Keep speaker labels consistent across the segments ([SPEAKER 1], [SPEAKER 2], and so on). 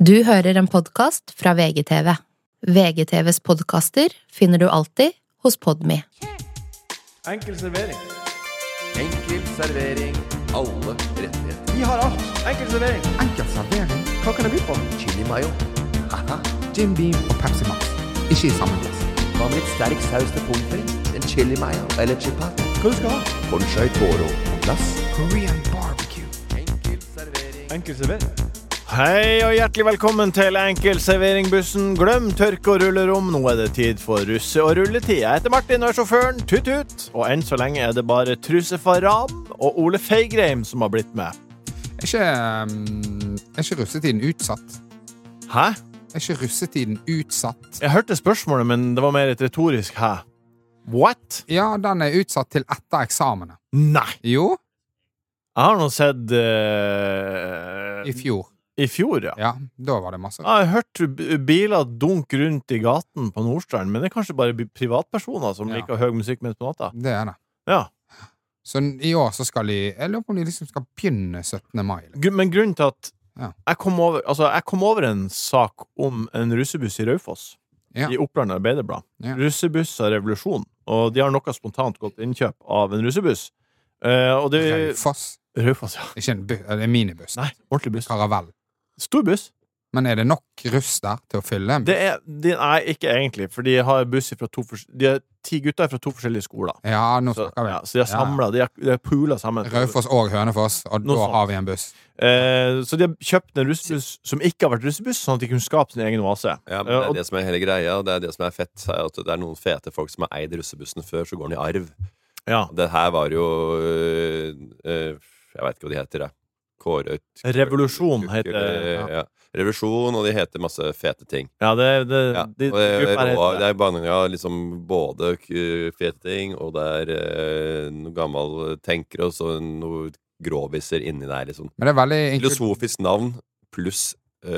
[SPEAKER 1] Du hører en podcast fra VGTV. VGTVs podcaster finner du alltid hos Podme.
[SPEAKER 2] Enkel servering.
[SPEAKER 3] Enkel servering, alle rettigheter.
[SPEAKER 2] Vi har alt. Enkel servering.
[SPEAKER 4] Enkel servering,
[SPEAKER 2] Hva kan jeg by på?
[SPEAKER 3] Chili mayo. Haha.
[SPEAKER 4] Jim Beam og Pepsi Max. Ikke i samme glass.
[SPEAKER 3] Hva med litt sterk saus til pommes frites? En chili mayo eller chipat?
[SPEAKER 2] Hva du skal ha?
[SPEAKER 3] Conchai toro på glass.
[SPEAKER 4] Korean barbecue.
[SPEAKER 3] Enkel servering.
[SPEAKER 2] Enkel servering. Hei og hjertelig velkommen til Enkel serveringbussen. Glem tørke og rullerom. Nå er det tid for russe- og rulletid. Jeg heter Martin og er sjåføren. Tut-tut. Og enn så lenge er det bare Trusse Faram og Ole Feigreim som har blitt med.
[SPEAKER 4] Er ikke russetiden utsatt?
[SPEAKER 2] Hæ?
[SPEAKER 4] Er ikke russetiden utsatt?
[SPEAKER 2] Jeg hørte spørsmålet, men det var mer et retorisk hæ. What?
[SPEAKER 4] Ja, den er utsatt til etter eksamene.
[SPEAKER 2] Nei.
[SPEAKER 4] Jo,
[SPEAKER 2] Jeg har nå sett
[SPEAKER 4] i fjor.
[SPEAKER 2] i fjor, ja.
[SPEAKER 4] Ja, da var det masse.
[SPEAKER 2] Jeg har hørt biler dunke rundt i gaten på Nordstrand, men det er kanskje bare privatpersoner som
[SPEAKER 4] Ja.
[SPEAKER 2] liker høy musikk midt på natta.
[SPEAKER 4] Det er det.
[SPEAKER 2] Ja.
[SPEAKER 4] Så i år så skal de, jeg lurer på om de liksom skal begynne 17. mai. Liksom.
[SPEAKER 2] Men grunnen til at
[SPEAKER 4] Ja.
[SPEAKER 2] jeg kom over en sak om en russebuss i Raufoss,
[SPEAKER 4] Ja.
[SPEAKER 2] i Oppland Arbeiderblad.
[SPEAKER 4] Ja.
[SPEAKER 2] Russebuss av revolusjon, og de har noe spontant gått innkjøp av en russebuss. Og det
[SPEAKER 4] Raufoss.
[SPEAKER 2] Raufoss, ja.
[SPEAKER 4] Ikke en det er en minibuss.
[SPEAKER 2] Nei, ordentlig buss.
[SPEAKER 4] Karavell.
[SPEAKER 2] Stor buss.
[SPEAKER 4] Men er det nok russ der til å fylle en buss?
[SPEAKER 2] Nei, ikke egentlig, for de har buss fra de har 10 gutter fra 2 forskjellige skoler.
[SPEAKER 4] Ja, nå
[SPEAKER 2] Så,
[SPEAKER 4] snakker vi.
[SPEAKER 2] ja, så de har samlet, de har poolet sammen.
[SPEAKER 4] Raufoss og Hønefoss, og
[SPEAKER 2] Noe
[SPEAKER 4] da
[SPEAKER 2] sånt.
[SPEAKER 4] har vi en buss.
[SPEAKER 2] Så de har kjøpt en russebuss som ikke har vært russebuss, sånn at de kunne skape sin egen oase.
[SPEAKER 3] Ja, men det er det som er hele greia, og det er det som er fett, er at det er noen fete folk som har eid russebussen før, så går den i arv.
[SPEAKER 2] Ja.
[SPEAKER 3] Det her var jo jeg vet ikke hva de heter, jeg. Kåret
[SPEAKER 2] Revolusjon heter det.
[SPEAKER 3] ja. Revolusjon, og de heter masse fete ting.
[SPEAKER 2] Ja,
[SPEAKER 3] Ja,
[SPEAKER 2] de
[SPEAKER 3] og det,
[SPEAKER 2] grupper heter
[SPEAKER 3] det er bare ja, liksom både fete ting, og det er noe gammel tenker, og så noe gråviser inni der, liksom.
[SPEAKER 4] Men det er veldig
[SPEAKER 3] Filosofisk navn pluss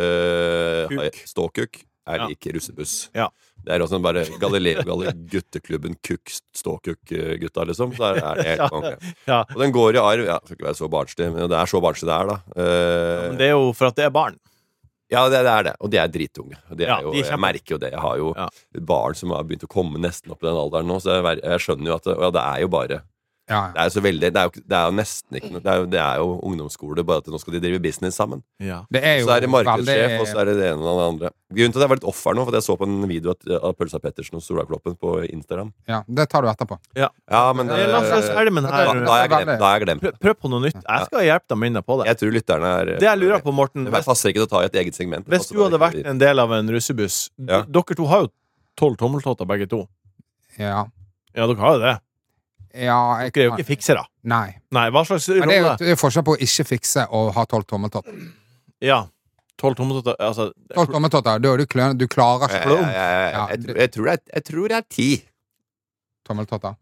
[SPEAKER 3] ståkuk er
[SPEAKER 2] Ja.
[SPEAKER 3] lik russebuss.
[SPEAKER 2] Ja.
[SPEAKER 3] Det er også bare Galileo gutteklubben Kukk Ståkuk-gutta, liksom. Så er det helt
[SPEAKER 2] Ja.
[SPEAKER 3] konge.
[SPEAKER 2] Ja.
[SPEAKER 3] Og den går i arv. Ja, skal ikke være så barnslig, men det er så barnslig det er, da.
[SPEAKER 2] Men det er jo for at det er barn.
[SPEAKER 3] Ja, det er det. Og de er dritunge. Og det
[SPEAKER 2] Ja,
[SPEAKER 3] er jo,
[SPEAKER 2] de er
[SPEAKER 3] jeg
[SPEAKER 2] kjempe-
[SPEAKER 3] merker jo det. Jeg har jo
[SPEAKER 2] Ja.
[SPEAKER 3] barn som har begynt å komme nesten opp i den alderen nå, så jeg skjønner jo at ja, det er jo bare
[SPEAKER 4] Ja,
[SPEAKER 3] Det er jo så veldig Det er jo nesten ikke noe det er jo ungdomsskole, bare at nå skal de drive business sammen.
[SPEAKER 2] Ja.
[SPEAKER 4] det er jo
[SPEAKER 3] Så er det markedssjef,
[SPEAKER 4] veldig-
[SPEAKER 3] og så er det det ene og det andre. Grunnen til at jeg var litt off her nå, for jeg så på en video av Pølsa Pettersen og Solveig på Instagram.
[SPEAKER 4] Ja, det tar du etterpå.
[SPEAKER 3] Ja, men
[SPEAKER 2] La oss være ærlig med den
[SPEAKER 3] da
[SPEAKER 2] her.
[SPEAKER 3] har jeg glemt det.
[SPEAKER 2] Prøv på noe nytt. Jeg skal hjelpe deg minne på det.
[SPEAKER 3] Jeg tror lytterne er
[SPEAKER 2] Det jeg lurer på, Morten,
[SPEAKER 3] Det
[SPEAKER 2] hvis,
[SPEAKER 3] passer ikke til å ta i et eget segment.
[SPEAKER 2] hvis du hadde vært en del av en russebuss
[SPEAKER 3] Ja.
[SPEAKER 2] Dere to har jo 12 tommeltotter, begge to.
[SPEAKER 4] Ja,
[SPEAKER 2] Ja, dere har jo det.
[SPEAKER 4] ja jeg,
[SPEAKER 2] Dere er jo ikke fiksere.
[SPEAKER 4] Nei.
[SPEAKER 2] Nei, hva slags
[SPEAKER 4] Men det er jo
[SPEAKER 2] rolle?
[SPEAKER 4] det er forskjell på å ikke fikse og ha 12 tommeltotter.
[SPEAKER 2] Ja. 12 tommeltotter, altså
[SPEAKER 4] 12 tommeltotter, da er du kløn, du klarer ikke
[SPEAKER 3] Jeg tror det er 10.
[SPEAKER 4] tommeltotter.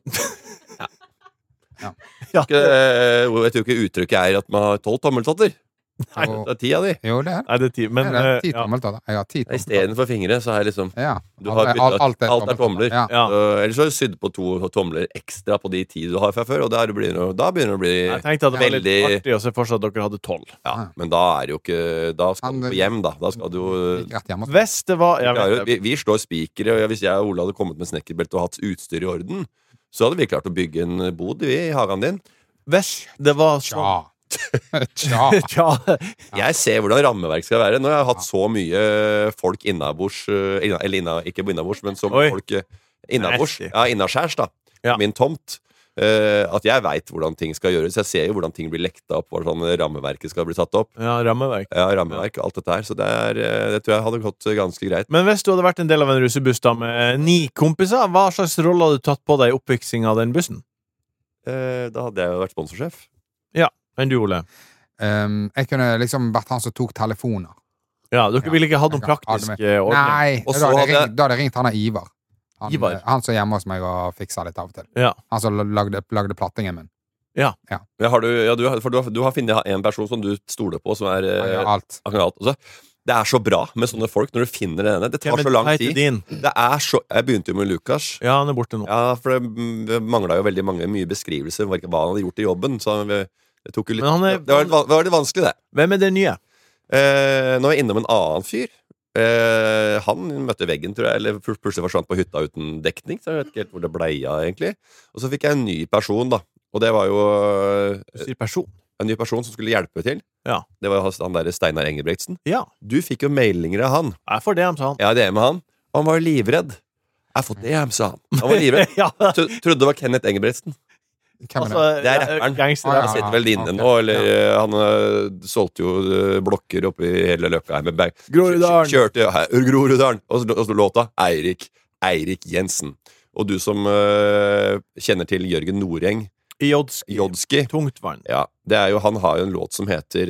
[SPEAKER 2] Ja.
[SPEAKER 3] Jeg tror ikke uttrykket er at man har 12 tommeltotter.
[SPEAKER 2] Nei,
[SPEAKER 4] Og-
[SPEAKER 3] Det er 10 av de.
[SPEAKER 4] Jo, det er
[SPEAKER 2] Nei, det er 10. Men
[SPEAKER 4] det. Er 10
[SPEAKER 2] ja.
[SPEAKER 4] tommeltotter. Jeg har 10 tommeltotter.
[SPEAKER 3] Istedenfor fingre, så er liksom
[SPEAKER 4] Ja.
[SPEAKER 3] du har
[SPEAKER 4] Alt
[SPEAKER 3] alt er tomler.
[SPEAKER 4] Ja.
[SPEAKER 2] Ja.
[SPEAKER 3] Ellers så har du sydd på 2 tomler ekstra på de 10 du har fra før, og da begynner det å bli
[SPEAKER 2] Jeg tenkte at det var litt
[SPEAKER 3] veldig
[SPEAKER 2] artig å se for seg at dere hadde 12.
[SPEAKER 3] Ja, men da er det jo ikke Da skal du på hjem, da. Da skal du jo
[SPEAKER 4] Gikk rett hjemme.
[SPEAKER 2] Hvis det var jeg vet,
[SPEAKER 3] vi slår spikere, og hvis jeg og Ola hadde kommet med snekkerbelte og hatt utstyr i orden, så hadde vi klart å bygge en bod i hagen din.
[SPEAKER 2] Hvis det var sånn
[SPEAKER 4] Tja.
[SPEAKER 2] Tja.
[SPEAKER 3] Jeg ser hvordan rammeverk skal være. Når jeg har hatt så mye folk innabords ikke innabords, men så
[SPEAKER 2] Oi.
[SPEAKER 3] mye folk innabords.
[SPEAKER 2] Nasty.
[SPEAKER 3] Ja, innaskjærs, da.
[SPEAKER 2] Ja.
[SPEAKER 3] Min tomt. At jeg veit hvordan ting skal gjøres. Jeg ser jo hvordan ting blir lekta opp, hvordan rammeverket skal bli satt opp.
[SPEAKER 2] Ja, rammeverk.
[SPEAKER 3] Ja, rammeverk og alt dette her. Så det tror jeg hadde gått ganske greit.
[SPEAKER 2] Men hvis du hadde vært en del av en russebuss da med 9 kompiser, hva slags rolle hadde du tatt på deg i oppviksing av den bussen?
[SPEAKER 3] Da hadde jeg jo vært sponsorsjef.
[SPEAKER 2] Enn du, Ole?
[SPEAKER 4] Jeg kunne liksom vært han som tok telefoner.
[SPEAKER 2] Ja, dere ville ikke hatt noen
[SPEAKER 4] Jeg hadde
[SPEAKER 2] praktisk
[SPEAKER 4] med-
[SPEAKER 2] ordning?
[SPEAKER 4] Nei,
[SPEAKER 3] Og
[SPEAKER 4] da
[SPEAKER 3] så
[SPEAKER 4] hadde,
[SPEAKER 3] hadde
[SPEAKER 4] jeg ringt, da hadde jeg ringt han av Ivar.
[SPEAKER 2] Ivar?
[SPEAKER 4] Han som er hjemme hos meg og fikser litt av og til.
[SPEAKER 2] Ja.
[SPEAKER 4] Han som lagde plattingen min.
[SPEAKER 3] Ja, for du har funnet en person som du stoler på, som er
[SPEAKER 4] Han gjør alt.
[SPEAKER 3] han gjør alt. Altså, det er så bra med sånne folk når du finner det ene. Det tar så lang tid.
[SPEAKER 2] Din.
[SPEAKER 3] Jeg begynte jo med Lukas.
[SPEAKER 2] Ja, han er borte nå.
[SPEAKER 3] Ja, for det mangla jo veldig mye beskrivelser om hva han hadde gjort i jobben. Så det tok jo litt
[SPEAKER 2] Men han er-
[SPEAKER 3] det var litt vanskelig, det.
[SPEAKER 2] Hvem er det nye?
[SPEAKER 3] Nå er jeg innom en annen fyr. Han møtte veggen, tror jeg, eller plutselig forsvant på hytta uten dekning, så jeg vet ikke helt hvor det ble av, egentlig. Og så fikk jeg en ny person, da. Og det var jo
[SPEAKER 2] Du sier person.
[SPEAKER 3] en ny person som skulle hjelpe til.
[SPEAKER 2] Ja.
[SPEAKER 3] Det var han der Steinar Engebretsen.
[SPEAKER 2] Ja,
[SPEAKER 3] Du fikk jo mailinger av han.
[SPEAKER 2] jeg får det, sa han.
[SPEAKER 3] Ja, det er med han. Og han var jo livredd. Jeg har fått det, sa han. Han var livredd.
[SPEAKER 2] Ja,
[SPEAKER 3] Trodde det var Kenneth Engebretsen.
[SPEAKER 4] Hvem er det?
[SPEAKER 2] altså,
[SPEAKER 3] Det er rapperen.
[SPEAKER 2] gangster,
[SPEAKER 4] Ja,
[SPEAKER 3] Han
[SPEAKER 4] ja.
[SPEAKER 3] sitter vel inne nå, eller han solgte jo blokker oppi hele løkka her med bag.
[SPEAKER 2] Groruddalen.
[SPEAKER 3] Kjørte her, Groruddalen. Og så låta Eirik Jensen. Og du som kjenner til Jørgen Noreng, Jodski.
[SPEAKER 2] Tungtvann.
[SPEAKER 3] Ja, han har jo en låt som heter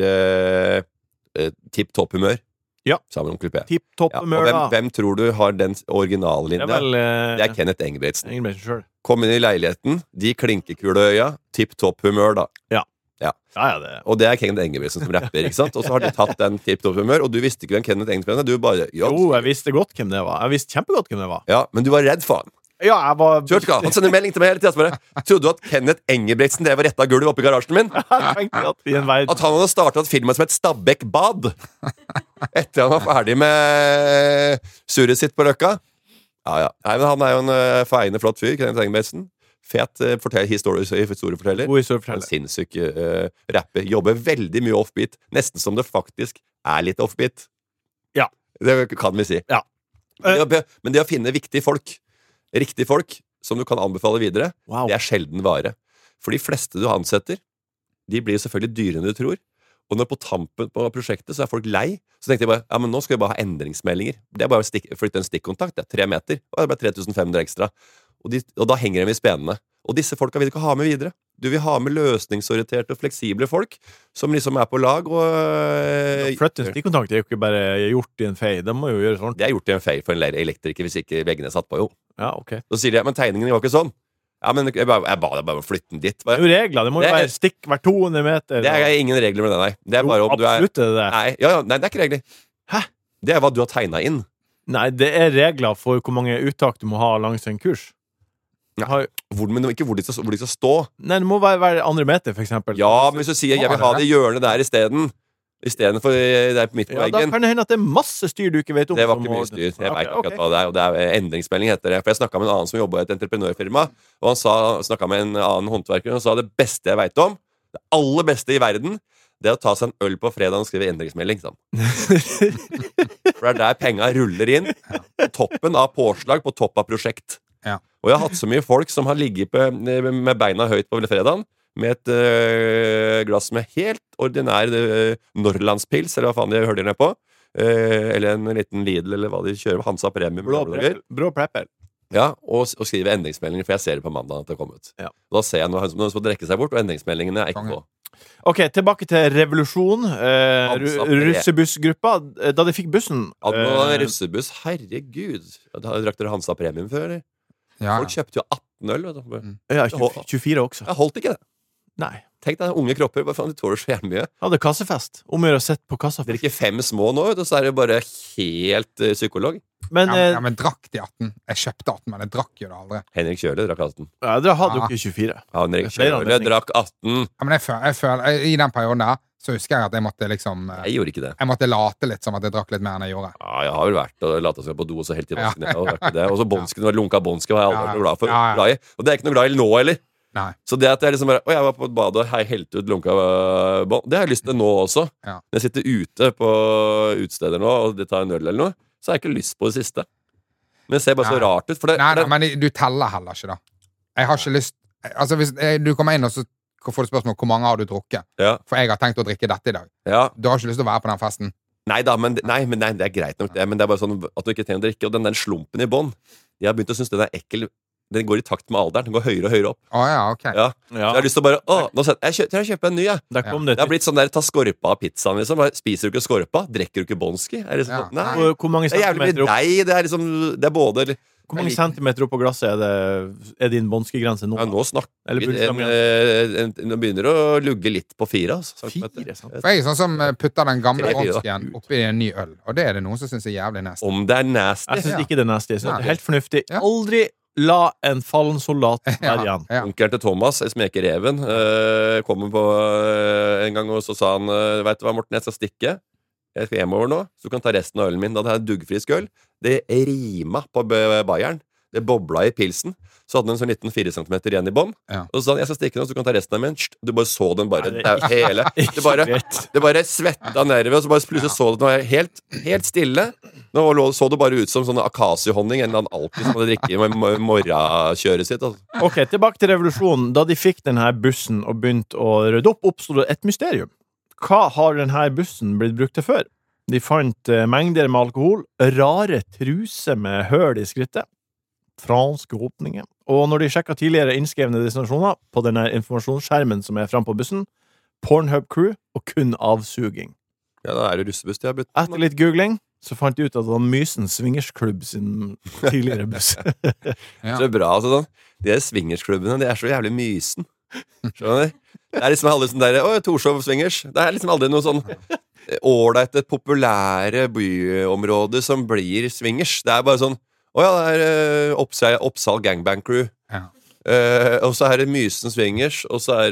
[SPEAKER 3] Tipp Topp Humør.
[SPEAKER 2] Ja.
[SPEAKER 3] Sammen med Onkel P.
[SPEAKER 2] Tipp topp
[SPEAKER 3] Ja, og
[SPEAKER 2] humør, da.
[SPEAKER 3] hvem tror du har den
[SPEAKER 2] Det
[SPEAKER 3] originallinja?
[SPEAKER 2] er vel
[SPEAKER 3] Det er Kenneth Engebretsen.
[SPEAKER 2] Engelbretsen selv.
[SPEAKER 3] Kom inn i leiligheten, de klinkekuløya, tipp topp humør, da.
[SPEAKER 2] Ja, det.
[SPEAKER 3] Og det er Kenneth Engebretsen som rapper, ikke sant? Og så har de tatt den tipp topp humør, og du visste ikke hvem Kenneth Engebretsen er. Du bare
[SPEAKER 2] Jo, jeg visste godt hvem det var. Jeg visste kjempegodt hvem det var.
[SPEAKER 3] Ja, men du var redd for han.
[SPEAKER 2] Ja, jeg var
[SPEAKER 3] Kjørt hva? Han sender melding til meg hele tida. Trodde du at Kenneth Engebretsen drev og retta gulv oppe i garasjen min?
[SPEAKER 2] Jeg tenkte at i en verden
[SPEAKER 3] At han hadde starta et firma som het Stabekk Bad? Etter han var ferdig med surret sitt på Løkka? Ja. Nei, men han er jo en feiende, flott fyr. Kenneth Engebretsen. Fet historieforteller.
[SPEAKER 2] god historieforteller.
[SPEAKER 3] En sinnssyk rapper. Jobber veldig mye offbeat. Nesten som det faktisk er litt offbeat.
[SPEAKER 2] Ja.
[SPEAKER 3] Det kan vi si.
[SPEAKER 2] Ja.
[SPEAKER 3] Men det å finne viktige folk, riktige folk, som du kan anbefale videre,
[SPEAKER 2] Wow.
[SPEAKER 3] det er sjelden vare. For de fleste du ansetter, de blir selvfølgelig dyrere enn du tror. Og når på tampen på prosjektet så er folk lei, så tenkte jeg bare, ja, men nå skal vi bare ha endringsmeldinger. Det er bare å flytte en stikkontakt, det er 3 meter, og det er bare 3500 ekstra. Og da henger de i spenene. Og disse folka vil du ikke ha med videre. Du vil ha med løsningsorienterte og fleksible folk, som liksom er på lag, og
[SPEAKER 2] Flytte en stikkontakt er jo ikke bare gjort i en fei. Det må jo gjøres ordentlig.
[SPEAKER 3] det er gjort i en feil for en elektriker hvis ikke veggene er satt på, jo.
[SPEAKER 2] Ja, ok.
[SPEAKER 3] Så sier de, men tegningen var ikke sånn. Ja, men jeg ba deg bare å flytte den dit.
[SPEAKER 2] Det er jo regler. Det må jo
[SPEAKER 3] Det er-
[SPEAKER 2] være stikk hver 200 meter.
[SPEAKER 3] Det er ingen regler med det, nei. Det er bare om du er
[SPEAKER 2] Absolutt er det det.
[SPEAKER 3] Nei, det er ikke regler.
[SPEAKER 2] Hæ?
[SPEAKER 3] Det er hva du har tegna inn.
[SPEAKER 2] Nei, det er regler for hvor mange uttak du må ha langs en kurs.
[SPEAKER 3] Ja.
[SPEAKER 2] Har-
[SPEAKER 3] Men ikke hvor de skal stå.
[SPEAKER 2] Nei, det må være andre meter, for eksempel.
[SPEAKER 3] Ja, men hvis du sier 'jeg vil ha det i hjørnet der istedenfor der på midten på
[SPEAKER 2] Ja, da
[SPEAKER 3] veggen'.
[SPEAKER 2] kan det hende at det er masse styr du ikke vet om.
[SPEAKER 3] Det var
[SPEAKER 2] som
[SPEAKER 3] ikke
[SPEAKER 2] må-
[SPEAKER 3] mye styr. Jeg
[SPEAKER 2] Ok,
[SPEAKER 3] vet
[SPEAKER 2] ok.
[SPEAKER 3] akkurat hva det er. Og det er endringsmelding, heter det. For jeg snakka med en annen som jobba i et entreprenørfirma, og han snakka med en annen håndverker, og sa det beste jeg veit om, det aller beste i verden, det er å ta seg en øl på fredag og skrive endringsmelding. Sånn. For det er der penga ruller inn. På toppen av påslag, på topp av prosjekt.
[SPEAKER 4] Ja.
[SPEAKER 3] Og jeg har hatt så mye folk som har ligget med beina høyt på fredagen, med et glass med helt ordinær Norrlandspils, eller hva faen de hører ned på. Eller en liten Lidl, eller hva de kjører. Hansa Premium.
[SPEAKER 2] Brå prepper.
[SPEAKER 3] Ja, og skrive endringsmeldinger, for jeg ser det på mandag at det har kommet.
[SPEAKER 2] Ja.
[SPEAKER 3] Og da ser jeg noen som drikker seg bort, og endringsmeldingene er ikke på.
[SPEAKER 2] Ok, tilbake til revolusjon.
[SPEAKER 3] Hansa Pre.
[SPEAKER 2] Russebussgruppa. Da de fikk bussen
[SPEAKER 3] Hadde noen russebuss, herregud. Drakk dere Hansa Premium før, eller?
[SPEAKER 4] Ja,
[SPEAKER 3] Folk kjøpte jo 18 øl. Vet du.
[SPEAKER 2] Ja, 24 også.
[SPEAKER 3] Jeg holdt ikke det.
[SPEAKER 2] Nei.
[SPEAKER 3] Tenk deg, unge kropper, hva faen, de tåler så jævlig mye.
[SPEAKER 2] Hadde kassefest. Om å gjøre å sitte på kassa.
[SPEAKER 3] Drikker 5 små nå, og så er det bare helt psykolog.
[SPEAKER 2] Men
[SPEAKER 4] men drakk de 18? Jeg kjøpte 18, men jeg drakk jo det aldri.
[SPEAKER 3] Henrik Kjøle drakk 18.
[SPEAKER 2] dere hadde jo
[SPEAKER 4] Ja.
[SPEAKER 2] ikke 24.
[SPEAKER 3] Henrik
[SPEAKER 2] Det er flere
[SPEAKER 3] Kjøle
[SPEAKER 2] anledninger.
[SPEAKER 3] drakk 18.
[SPEAKER 4] Ja, men jeg føler, I den perioden der så husker jeg at jeg måtte liksom
[SPEAKER 3] Jeg gjorde ikke det.
[SPEAKER 4] Jeg måtte late litt som at jeg drakk litt mer enn jeg gjorde.
[SPEAKER 3] Ja, jeg har vel vært og lata seg på do og så helt til
[SPEAKER 4] Ja.
[SPEAKER 3] vasken. Og så bånsken, lunka bånsken var jeg aldri noe glad for.
[SPEAKER 4] Ja.
[SPEAKER 3] Glad i. Og det er jeg ikke noe glad i nå heller.
[SPEAKER 4] Nei.
[SPEAKER 3] Så det at jeg liksom bare jeg var på et bad og helte ut lunka bånd, det har jeg lyst til nå også.
[SPEAKER 4] Ja.
[SPEAKER 3] Når jeg sitter ute på utesteder nå og det tar en øl eller noe, så har jeg ikke lyst på det siste. Men det ser bare så
[SPEAKER 4] Nei.
[SPEAKER 3] rart ut. For det,
[SPEAKER 4] Nei, men du teller heller ikke, da. Jeg har ikke lyst Altså, hvis du kommer inn og så får du spørsmål hvor mange har du drukket,
[SPEAKER 3] ja,
[SPEAKER 4] for jeg har tenkt å drikke dette i dag.
[SPEAKER 3] ja.
[SPEAKER 4] Du har ikke lyst til å være på den festen.
[SPEAKER 3] Nei, det er greit nok, det. Men det er bare sånn at du ikke trenger å drikke. Og den der slumpen i bånn, jeg har begynt å synes den er ekkel. Den går i takt med alderen. Den går høyere og høyere opp.
[SPEAKER 4] Å ja, ok.
[SPEAKER 3] Ja. Så jeg har lyst til å bare jeg kjøper en ny, jeg.
[SPEAKER 2] Der kom det
[SPEAKER 3] Det har blitt sånn der ta skorpa av pizzaen, liksom. Bare, spiser du ikke skorpa? Drikker du ikke bånski? Er det liksom,
[SPEAKER 4] Ja.
[SPEAKER 3] sånn, nei.
[SPEAKER 2] Hvor mange
[SPEAKER 3] Det er jævlig
[SPEAKER 2] centimeter
[SPEAKER 3] mye
[SPEAKER 2] opp,
[SPEAKER 3] deg. Det er liksom Det er både
[SPEAKER 2] hvor mange centimeter opp på glasset er din båndskegrense nå?
[SPEAKER 3] Ja, nå snakker
[SPEAKER 2] Eller
[SPEAKER 3] vi
[SPEAKER 2] bunnstangegrense?
[SPEAKER 3] Nå begynner det å lugge litt på 4. Altså,
[SPEAKER 2] 4, sant?
[SPEAKER 4] For jeg er sånn som putter den gamle
[SPEAKER 3] 3-4 da.
[SPEAKER 4] båndskien oppi en ny øl, og det er det noen som syns er jævlig nasty.
[SPEAKER 3] om det er nasty.
[SPEAKER 2] Jeg syns ikke det er nasty. Jeg synes
[SPEAKER 4] Nei.
[SPEAKER 2] det er helt fornuftig.
[SPEAKER 4] Ja.
[SPEAKER 2] Aldri la en fallen soldat være igjen.
[SPEAKER 4] Ja.
[SPEAKER 3] Onkelen til Thomas, Smeke Reven, kommer på en gang, og så sa han vet du hva, Morten, jeg skal stikke. jeg skal hjemover nå, så du kan ta resten av ølen min. Da hadde jeg duggfrisk øl. Det rima på Bayern. Det bobla i pilsen. Så hadde den en sånn liten 4 centimeter igjen i bånd.
[SPEAKER 4] Ja.
[SPEAKER 3] Og så sa han, jeg skal stikke den, så du kan ta resten av min. Du bare så den bare,
[SPEAKER 2] Nei,
[SPEAKER 3] det er hele. Det bare svetta nedover, og så bare plutselig så du den helt stille. Nå så det bare ut som sånn akasiehonning, en eller annen alkis som hadde drikket med morgenkjøret sitt. Altså.
[SPEAKER 2] Ok, tilbake til revolusjonen. Da de fikk denne bussen og begynte å rydde opp, oppstod det et mysterium. Hva har denne bussen blitt brukt til før? De fant mengder med alkohol, rare truser med høl i skrittet, franske åpninger. Og når de sjekket tidligere innskrevne destinasjoner på denne informasjonsskjermen som er frem på bussen, Pornhub Crew og kun avsuging.
[SPEAKER 3] Ja, da det russebuss de har byttet.
[SPEAKER 2] Etter litt googling så fant de ut at det var Mysen Swingersklubb sin tidligere buss.
[SPEAKER 4] Ja.
[SPEAKER 3] Så bra, altså sånn. De swingersklubbene, de så jævlig mysen. Skjønner du? Det liksom aldri sånn der, Torshov swingers. Det liksom aldri noe sånn ålreite, populære byområder som blir swingers. Det bare sånn, det Oppsal Gangbang Crew.
[SPEAKER 4] Ja.
[SPEAKER 3] Og så det Mysen swingers, og så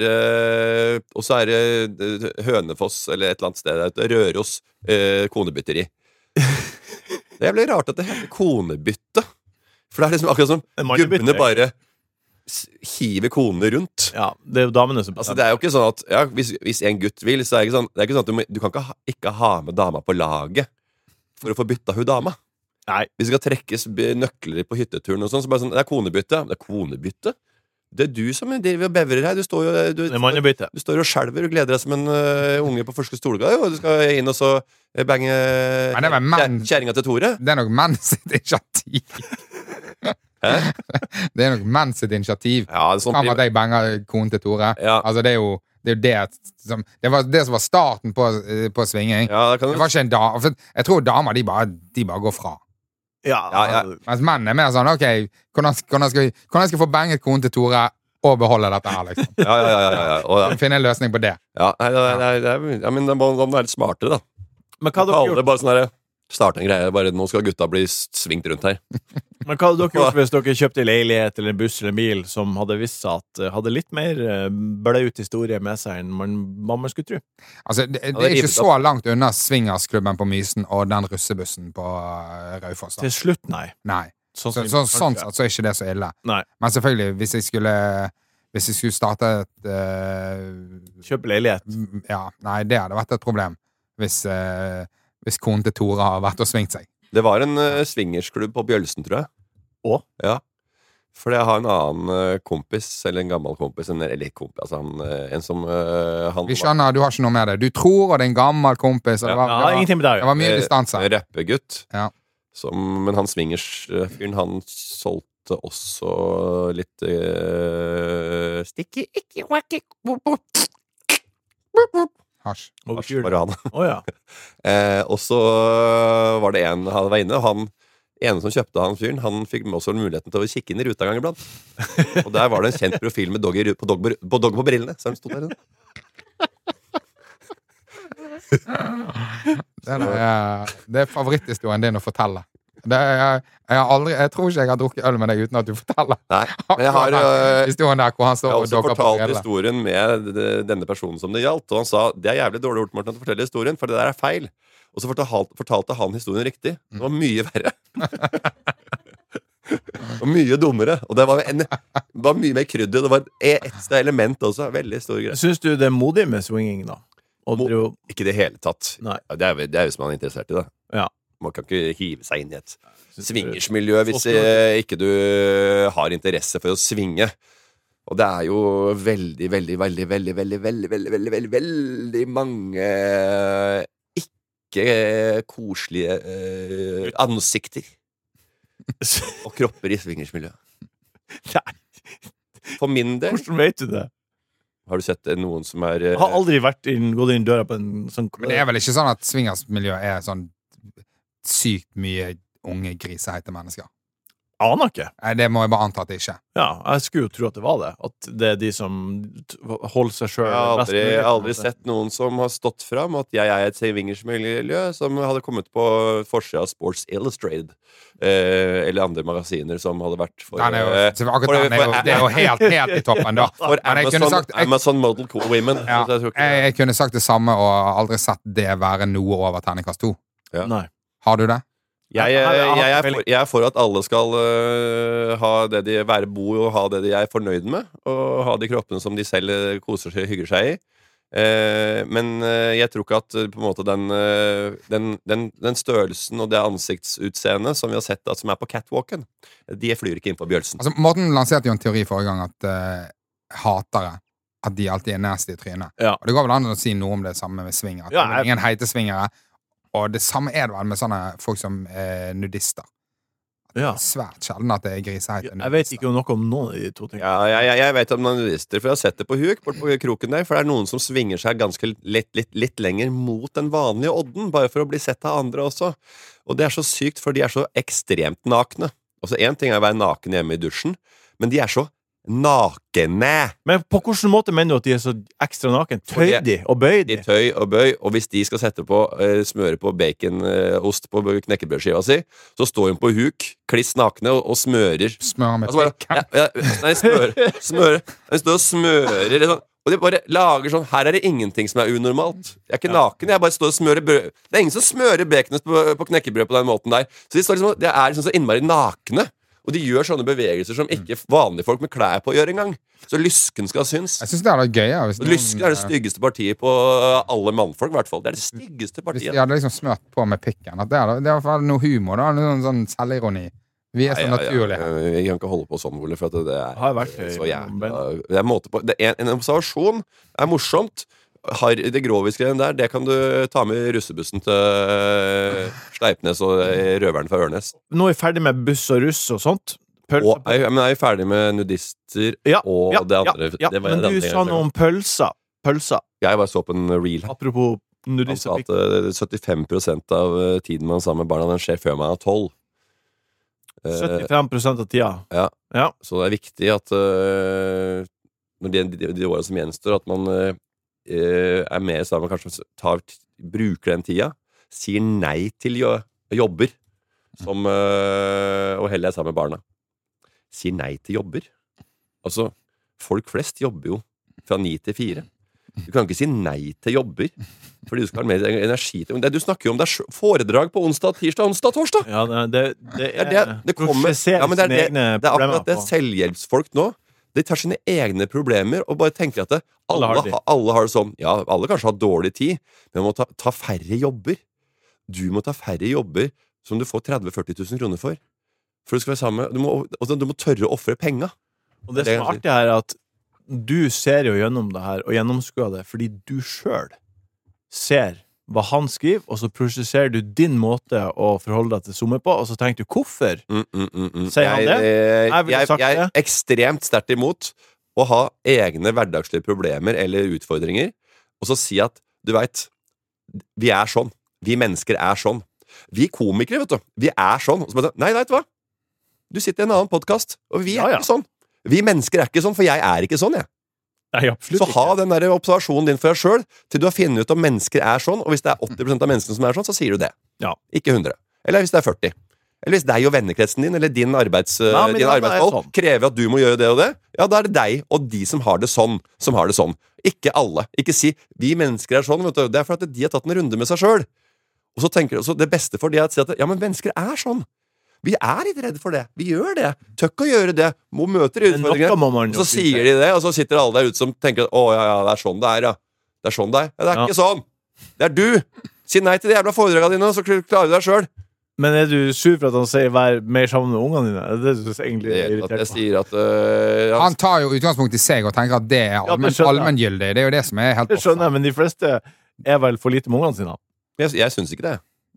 [SPEAKER 3] det Hønefoss, eller et eller annet sted, Røros konebytteri. Det jævlig rart at det heter konebytte. For det liksom akkurat som gubbene bare hiver konene rundt.
[SPEAKER 2] Ja, det jo damene som
[SPEAKER 3] Altså, det jo ikke sånn at hvis en gutt vil, så det ikke sånn at du kan ikke ha med dama på laget for å få bytta hun dama.
[SPEAKER 2] Nei.
[SPEAKER 3] Hvis det skal trekkes nøkler på hytteturen og sånn, så bare sånn, det konebytte. Det konebytte? Det du som driver og bevrer her. Du står jo
[SPEAKER 2] Det mannebytte.
[SPEAKER 3] Du står og skjelver og gleder deg som en unge på første stolgård. Du skal inn og så bange kjæringa til Tore.
[SPEAKER 4] Det nok menn sitt initiativ.
[SPEAKER 3] Hæ?
[SPEAKER 4] Det nok menn sitt initiativ.
[SPEAKER 3] Ja, det sånn
[SPEAKER 4] Fram at jeg banger konen til Tore.
[SPEAKER 3] Ja.
[SPEAKER 4] Altså, det jo det som det som var starten på svinging.
[SPEAKER 3] Ja, det kan
[SPEAKER 4] Det
[SPEAKER 3] du
[SPEAKER 4] var ikke en dame. For jeg tror damer, de bare går fra.
[SPEAKER 2] Ja.
[SPEAKER 4] Mens menn mer sånn, ok, hvordan skal jeg få banget konen til Tore og beholde dette her, liksom?
[SPEAKER 3] Ja.
[SPEAKER 4] Finne en løsning på det.
[SPEAKER 3] Ja, men da må man være litt smartere, da.
[SPEAKER 2] Men hva hadde dere gjort?
[SPEAKER 3] Bare sånn her, starte en greie, bare nå skal gutta bli svingt rundt her.
[SPEAKER 2] Men hva hadde dere gjort hvis dere kjøpte en leilighet eller en buss eller en bil som hadde visst seg at hadde litt mer blaut historie med seg enn man skulle tro?
[SPEAKER 4] Altså, det ikke så langt unna swingersklubben på Mysen og den russebussen på Raufoss.
[SPEAKER 2] Til slutt, nei.
[SPEAKER 4] Nei. Sånn sett så ikke det så ille.
[SPEAKER 2] Nei.
[SPEAKER 4] Men selvfølgelig, hvis jeg skulle starte et
[SPEAKER 2] Kjøpe leilighet.
[SPEAKER 4] Ja, nei, det hadde vært et problem hvis konen til Tore har vært og svingt seg.
[SPEAKER 3] Det var en swingersklubb på Bjølsen, tror jeg.
[SPEAKER 2] Å?
[SPEAKER 3] Ja. Fordi jeg har en annen kompis, eller en gammel kompis, altså en som han
[SPEAKER 4] Vi skjønner, du har ikke noe med det. Du tror, og det er en gammel kompis. Og
[SPEAKER 2] Ingenting med deg.
[SPEAKER 4] Det var mye distanse.
[SPEAKER 3] Rappegutt.
[SPEAKER 4] Ja.
[SPEAKER 3] Men han swingersfyren, han solgte også litt sticky, ikke wacky,
[SPEAKER 4] Hasj.
[SPEAKER 3] marihuana.
[SPEAKER 2] Ja.
[SPEAKER 3] Og så var det en han var inne, og han ene som kjøpte han fyren, han fikk også muligheten til å kikke inn i ruta en gang iblant. Og der var det en kjent profil med dogg på brillene. Så han stod der.
[SPEAKER 4] Det favoritthistorien din å fortelle. Jeg tror ikke jeg har drukket øl med deg uten at du forteller.
[SPEAKER 3] Nei, men jeg har
[SPEAKER 4] historien der hvor han står
[SPEAKER 3] jeg har
[SPEAKER 4] og
[SPEAKER 3] også
[SPEAKER 4] dogger på
[SPEAKER 3] fortalt
[SPEAKER 4] brillene.
[SPEAKER 3] historien med denne personen som det gjaldt, og han sa det jævlig dårlig gjort, Morten, at du forteller historien, for det der feil. Og så fortalte han historien riktig. Det var mye verre. Og mye dummere. Og det var mye mer krydder. Det var et ekstra element også. Veldig stor greie.
[SPEAKER 2] Syns du det er modig med swinging, da?
[SPEAKER 3] Ikke det hele tatt.
[SPEAKER 2] Nei.
[SPEAKER 3] Ja, det er jo hvis man er interessert i det.
[SPEAKER 2] Ja.
[SPEAKER 3] Man kan ikke hive seg inn i et swingersmiljø hvis ikke du har interesse for å svinge. Og det er jo veldig, veldig, veldig, veldig, veldig, veldig, veldig, veldig, veldig, veldig mange ikke koselige ansikter og kropper i swingersmiljøet. For min del.
[SPEAKER 2] Hvordan vet du det?
[SPEAKER 3] Har du sett noen som er
[SPEAKER 2] Jeg har aldri gått inn døra på en sånn.
[SPEAKER 4] Men det er vel ikke sånn at swingersmiljøet er sånn sykt mye unge griseheite mennesker?
[SPEAKER 2] Aner ikke.
[SPEAKER 4] Nei, det må jeg bare anta at det ikke.
[SPEAKER 2] Ja, jeg skulle jo tro at det var det. At det er de som holder seg selv
[SPEAKER 3] Jeg har
[SPEAKER 2] best mulig,
[SPEAKER 3] aldri sett noen som har stått fram at jeg er et swingersmiljø som hadde kommet på forsida av Sports Illustrated eller andre magasiner som hadde vært for
[SPEAKER 4] Den er jo, det er jo helt i toppen da.
[SPEAKER 3] For
[SPEAKER 4] Men jeg kunne sagt,
[SPEAKER 3] Amazon Model Women.
[SPEAKER 4] ja,
[SPEAKER 3] Så jeg tror ikke
[SPEAKER 4] jeg kunne sagt det samme og aldri sett det være noe over terningkast 2.
[SPEAKER 3] Ja.
[SPEAKER 2] Nei.
[SPEAKER 4] Har du det?
[SPEAKER 3] Jeg er for at alle skal ha det de bo og ha det de er fornøyd med, og ha de kroppene som de selv koser seg og hygger seg i. Men jeg tror ikke at på en måte den størrelsen og det ansiktsutseendet som vi har sett som på catwalken, de flyr ikke inn på Bjølsen.
[SPEAKER 4] Altså, Morten lanserte jo en teori forrige gang at hatere, at de alltid er nasty i trynet.
[SPEAKER 2] Ja.
[SPEAKER 4] Og det går vel an å si noe om det samme med svinger. At
[SPEAKER 2] Ja,
[SPEAKER 4] det er ingen heitesvingere. Og det samme er det vel med sånne folk som nudister.
[SPEAKER 2] Ja.
[SPEAKER 4] Svært sjelden at det er griseheite
[SPEAKER 2] Jeg vet ikke noe om noen av de to tingene.
[SPEAKER 3] Ja, jeg vet om nudister, for jeg har sett det på huk bort på kroken der, for det er noen som svinger seg ganske litt lenger mot den vanlige odden, bare for å bli sett av andre også. Og det er så sykt, for de er så ekstremt nakne. Altså, en ting er å være naken hjemme i dusjen, men de er så nakne.
[SPEAKER 2] Men på hvilken måte mener du at de er så ekstra naken? Tøy de og bøy de?
[SPEAKER 3] I tøy og bøy, og hvis de skal sette på smøre på baconost på knekkebrødskiva si, så står hun på huk, kliss nakne, og smører.
[SPEAKER 4] Smører med
[SPEAKER 3] Altså
[SPEAKER 4] pikken.
[SPEAKER 3] nei, smører. De står og smører liksom. Og de bare lager sånn. Her er det ingenting som er unormalt. Jeg er ikke naken, jeg bare står og smører brød. Det er ingen som smører baconost på knekkebrød på den måten der. Så de er liksom så innmari nakne. Og de gjør sånne bevegelser som ikke vanlige folk med klær på gjør engang. Så lysken skal synes.
[SPEAKER 4] Jeg synes det hadde vært gøy.
[SPEAKER 3] Og lysken er det styggeste partiet på alle mannfolk, i hvert fall. Det er det styggeste
[SPEAKER 4] Hvis
[SPEAKER 3] partiet.
[SPEAKER 4] de hadde liksom smørt på med pikken. At det er i hvert fall noe humor, da. Noe sånn selvironi. Vi er så naturlige.
[SPEAKER 3] Jeg kan ikke holde på sånn, Ole, for at det
[SPEAKER 2] Har vært
[SPEAKER 3] så jævla det er måte på. En observasjon er morsomt. Det groviske der, det kan du ta med i russebussen til Sleipnes og røveren fra Ørnes.
[SPEAKER 2] Nå er vi ferdig med buss og russ og sånt.
[SPEAKER 3] Og er vi ferdig med nudister og det andre?
[SPEAKER 2] Ja,
[SPEAKER 3] det var
[SPEAKER 2] men
[SPEAKER 3] det
[SPEAKER 2] du
[SPEAKER 3] andre
[SPEAKER 2] sa noe om pølser.
[SPEAKER 3] Jeg bare så på en reel her.
[SPEAKER 2] Apropos
[SPEAKER 3] Han
[SPEAKER 2] nudister.
[SPEAKER 3] sa at 75% av tiden man er sammen med barna, den skjer før man er 12.
[SPEAKER 2] 75% av tida.
[SPEAKER 3] Ja. Så det er viktig at når de årene som gjenstår, at man er mer sammen, kanskje bruker den tida, sier nei til jobber, som og heller er sammen med barna. Sier nei til jobber. Altså, folk flest jobber jo fra 9 til 4. Du kan ikke si nei til jobber fordi du skal ha mer energi til. Du snakker jo om foredrag på onsdag, tirsdag, onsdag, torsdag.
[SPEAKER 2] Ja, det
[SPEAKER 3] kommer. Ja, men det er akkurat det.
[SPEAKER 2] på.
[SPEAKER 3] Selvhjelpsfolk nå, de tar sine egne problemer og bare tenker at alle har det sånn. Ja, alle kanskje har dårlig tid, men man må ta færre jobber. Du må ta færre jobber som du får 30 000-40 000 kroner for du skal være sammen. Du må tørre å offre penger.
[SPEAKER 2] Og det som er artig her, er at du ser jo gjennom det her og gjennomskuer det fordi du selv ser hva han skriver, og så prosesserer du din måte å forholde deg til SoMe på, og så tenker du, hvorfor sier han det?
[SPEAKER 3] Jeg er ekstremt sterkt imot å ha egne hverdagslige problemer eller utfordringer, og så si at, du vet, vi er sånn. Vi mennesker er sånn. Vi komikere, vet du, vi er sånn. Og så bare, nei, vet du hva? Du sitter i en annen podcast, og vi er ikke sånn. Vi mennesker er ikke sånn, for jeg er ikke sånn, jeg.
[SPEAKER 2] Nei, absolutt
[SPEAKER 3] så ha den der observasjonen din for deg selv til du har funnet ut om mennesker er sånn, og hvis det er 80% av menneskene som er sånn, så sier du det.
[SPEAKER 2] Ja.
[SPEAKER 3] Ikke 100. Eller hvis det er 40. Eller hvis deg og vennekretsen din, eller din arbeidsfolk krever at du må gjøre det og det, ja, da er det deg og de som har det sånn, som har det sånn. Ikke alle. Ikke si, vi mennesker er sånn, vet du. Det er for at de har tatt en runde med seg selv. Og så tenker de, det beste for de er å si at, ja, men mennesker er sånn. Vi er litt redde for det. Vi gjør det. Tøkk å gjøre det. Må møte utfordringene. Og så sier de det, og så sitter alle der ute som tenker at, ja, det er sånn det er, ja. Det er sånn det er. Ja, det er ikke sånn. Det er du. Si nei til de jævla foredragene dine, så klarer du deg selv.
[SPEAKER 2] Men er du sur for at han sier vær mer sammen med ungene dine? Det er det du egentlig er irritert på.
[SPEAKER 3] Jeg sier at
[SPEAKER 4] han tar jo utgangspunkt i seg og tenker at det er allmenngyldig. Det er jo det som er helt
[SPEAKER 2] Det skjønner jeg, men de fleste er vel for lite med ungene sine.
[SPEAKER 3] Jeg synes ikke det.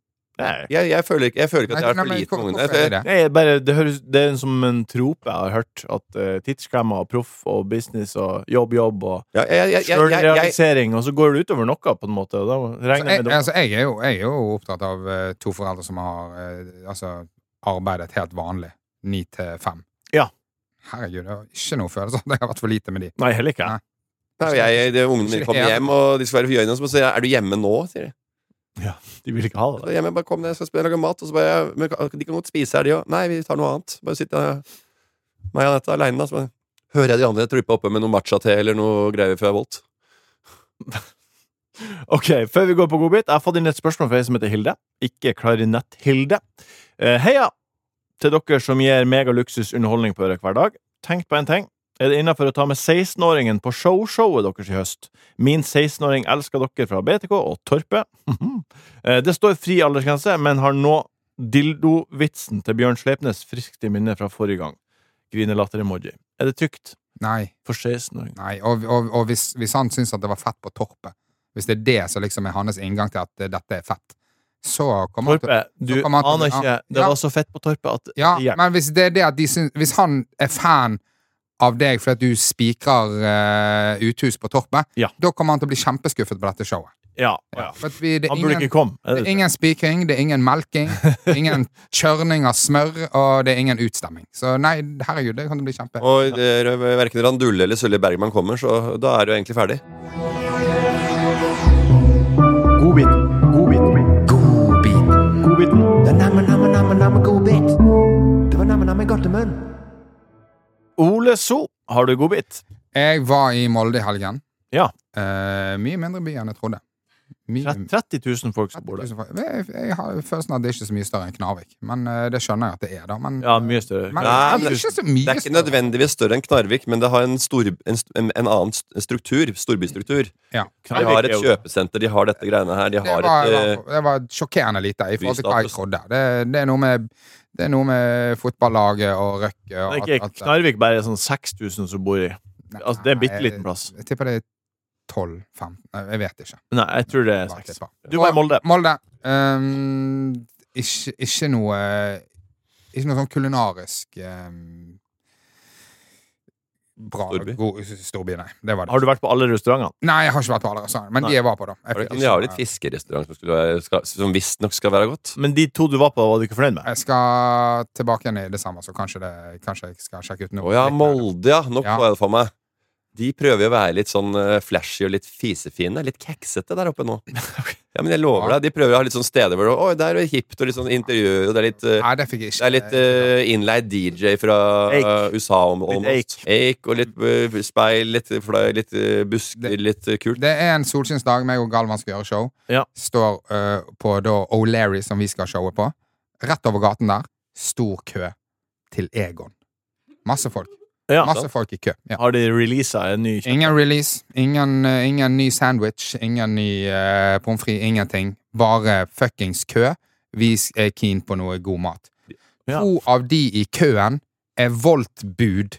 [SPEAKER 3] Jeg føler ikke at jeg er for lite med ungene.
[SPEAKER 2] Det er som en trope jeg har hørt, at tidsklemmer og proff og business og jobb og selvrealisering, og så går det utover noe på en måte. Og da regner jeg med det.
[SPEAKER 4] Jeg er jo opptatt av to foreldre som har arbeidet helt vanlig. 9-5.
[SPEAKER 2] Ja.
[SPEAKER 4] Herregud, det var ikke noe følelse at jeg har vært for lite med de.
[SPEAKER 2] Nei, heller ikke.
[SPEAKER 3] Ungene mine kommer hjem, og de skal være forgjørende, så sier jeg, du hjemme nå, sier de.
[SPEAKER 2] Ja, de vil ikke ha det.
[SPEAKER 3] Så hjemme, bare kom ned, jeg skal spille noe mat, og så bare, men de kan godt spise her, de også. Nei, vi tar noe annet. Bare sitte meg og Anette alene, da, så bare hører jeg de andre truppe oppe med noe matcha-te eller noe greier før Volt.
[SPEAKER 2] Ok, før vi går på godbit, jeg har fått inn et spørsmål fra en som heter Hilde. Ikke Klarinett-Hilde. Heia til dere som gir megaluksus underholdning på dere hver dag. Tenk på en ting. Er det innenfor å ta med 16-åringen på showet deres i høst? Min 16-åring elsker dere fra BTK og Torpe. Det står fri aldersgrense, men har nå dildo-vitsen til Bjørn Sleipnes friskt i minne fra forrige gang. Grinelatter-emoji. Er det trygt
[SPEAKER 4] Nei.
[SPEAKER 2] for 16-åringen?
[SPEAKER 4] Nei, og hvis han synes at det var fett på Torpe, hvis det er det som liksom er hans inngang til at dette er fett, så kommer
[SPEAKER 2] Torpe, du aner ikke, det var så fett på Torpe at
[SPEAKER 4] ja, men hvis det er det at de synes, hvis han er fan av deg fordi at du spikrer uthus på Torpe, da kommer han til å bli kjempeskuffet på dette showet.
[SPEAKER 2] Ja.
[SPEAKER 4] For det
[SPEAKER 2] han burde ikke komme.
[SPEAKER 4] Det er ingen spikring, det er ingen melking, ingen kjørning av smør, og det er ingen utstemming. Så nei, herregud, det kan bli kjempe.
[SPEAKER 3] Og hverken Randulle eller Sully Bergman kommer, så da er du egentlig ferdig.
[SPEAKER 2] Godbiten.
[SPEAKER 5] Det er namme godbit. Det var namme godt i munn.
[SPEAKER 2] Ole So, har du godbit?
[SPEAKER 4] Jeg var i Molde i helgen.
[SPEAKER 2] Ja.
[SPEAKER 4] Mye mindre by enn jeg trodde.
[SPEAKER 2] 30 000 folk som bor der.
[SPEAKER 4] Jeg har følelsen at det er ikke så mye større enn Knarvik, men det skjønner jeg at det er da. Men,
[SPEAKER 2] ja, mye større.
[SPEAKER 4] Men,
[SPEAKER 3] det
[SPEAKER 4] er ikke så mye
[SPEAKER 3] det er ikke nødvendigvis større enn Knarvik, men det har en annen struktur, storbystruktur.
[SPEAKER 4] Ja.
[SPEAKER 3] De har et kjøpesenter, de har dette greiene her, de har
[SPEAKER 4] det var sjokkerende lite i forhold til hva jeg trodde. Det er noe med fotballaget og Røkke. Og
[SPEAKER 2] det er ikke Knarvik bare sånn 6 000 som bor i. Altså, det er en bitteliten plass.
[SPEAKER 4] Jeg tipper det er 12-15. Jeg vet ikke.
[SPEAKER 2] Nei, jeg tror det er 6. Du var i Molde.
[SPEAKER 4] Molde. Ikke noe sånn kulinarisk bra, god storby, nei. Det var det.
[SPEAKER 2] Har du vært på alle restaurantene?
[SPEAKER 4] Nei, jeg har ikke vært på alle restaurantene, men de jeg var på da.
[SPEAKER 3] De har jo litt fiskerestaurant som visst nok skal være godt.
[SPEAKER 2] Men de 2 du var på, var du ikke fornøyd med?
[SPEAKER 4] Jeg skal tilbake igjen i desember, så kanskje jeg skal sjekke ut noe.
[SPEAKER 3] Åja, Molde, ja. Nå får jeg det for meg. De prøver jo å være litt sånn flashy og litt fisefine. Litt keksete der oppe nå. Ja, men jeg lover deg, de prøver å ha litt sånn steder hvor det der er hipt og litt sånn interiør, og det er litt
[SPEAKER 4] Nei, det fikk jeg ikke.
[SPEAKER 3] Det er litt innleid DJ fra USA almost. Eik og litt speil, litt busker, litt kult.
[SPEAKER 4] Det er en solskinnsdag, meg og Galvan skal gjøre show.
[SPEAKER 2] Ja.
[SPEAKER 4] Står på da O'Leary, som vi skal showe på. Rett over gaten der. Stor kø til Egon. Masse folk.
[SPEAKER 2] Ja.
[SPEAKER 4] Masse folk i kø. Ja.
[SPEAKER 2] Har de releaset en ny kjøtt?
[SPEAKER 4] Ingen release, ingen ny sandwich, ingen ny pommes frites, ingenting. Bare fuckings kø. Vi er keen på noe god mat.
[SPEAKER 2] Ja.
[SPEAKER 4] 2 av de i køen er Volt-bud.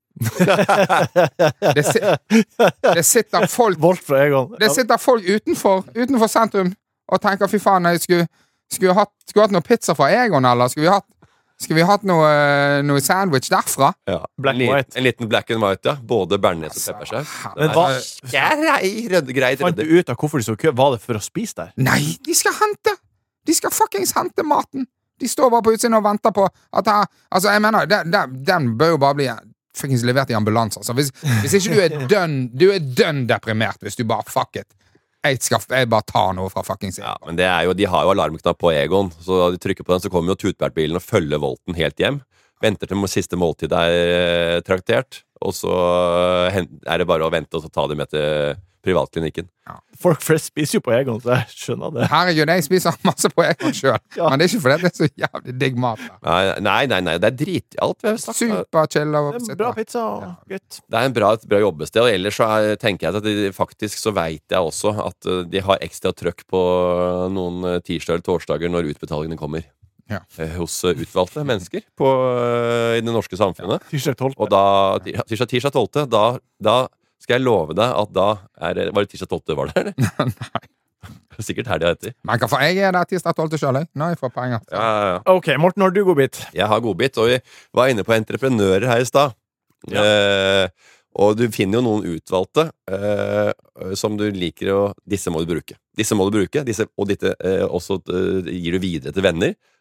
[SPEAKER 4] Det sitter folk
[SPEAKER 2] Volt fra Egon.
[SPEAKER 4] Det sitter folk utenfor sentrum og tenker fy faen, jeg skulle hatt noe pizza fra Egon, eller skulle vi hatt noe sandwich derfra?
[SPEAKER 3] Ja. En liten black and white, ja. Både bearnés og peppersaus.
[SPEAKER 2] Men
[SPEAKER 3] Greit.
[SPEAKER 2] Fant du ut av hvorfor de så kø? Var det for å spise der?
[SPEAKER 4] Nei, de skal fuckings hente maten. De står bare på utsiden og venter på at altså, jeg mener, den bør jo bare bli fuckings levert i ambulanse. Altså. Hvis ikke du er dønn deprimert hvis du bare fuck it. Jeg bare tar noe fra fuckings Egon.
[SPEAKER 3] Ja, men det er jo, de har jo alarmknapp på Egon, så de trykker på den, så kommer jo tutbærtbilen og følger Volten helt hjem. Venter til siste måltid er traktert, og så er det bare å vente og så ta dem med til privatklinikken.
[SPEAKER 4] Ja.
[SPEAKER 2] Folk flest spiser jo på Egon, så jeg skjønner det.
[SPEAKER 4] Herregud, jeg spiser masse på Egon selv.
[SPEAKER 2] Ja.
[SPEAKER 4] Men det er ikke fordi det er så jævlig digg mat.
[SPEAKER 3] Nei, det er drit. Alt vi har sagt.
[SPEAKER 4] Superchill.
[SPEAKER 2] Det er bra pizza og gutt.
[SPEAKER 3] Det er en bra jobbested, og ellers så tenker jeg at faktisk så vet jeg også at de har ekstra trøkk på noen tirsdag eller torsdager når utbetalingene kommer.
[SPEAKER 4] Ja.
[SPEAKER 3] Hos utvalgte mennesker i det norske samfunnet.
[SPEAKER 2] Tirsdag 12.
[SPEAKER 3] Og da, tirsdag 12, da skal jeg love deg at da var det tirsdag 12 var det, eller? Nei. Sikkert her det heter.
[SPEAKER 4] Men hva for jeg er der tirsdag 12 selv, jeg? Nå jeg får penger.
[SPEAKER 3] Ja.
[SPEAKER 2] Ok, Morten, har du godbit?
[SPEAKER 3] Jeg har godbit, og vi var inne på entreprenører her i stad.
[SPEAKER 2] Ja.
[SPEAKER 3] Og du finner jo noen utvalgte som du liker, og disse må du bruke. Og disse også gir du videre til venner.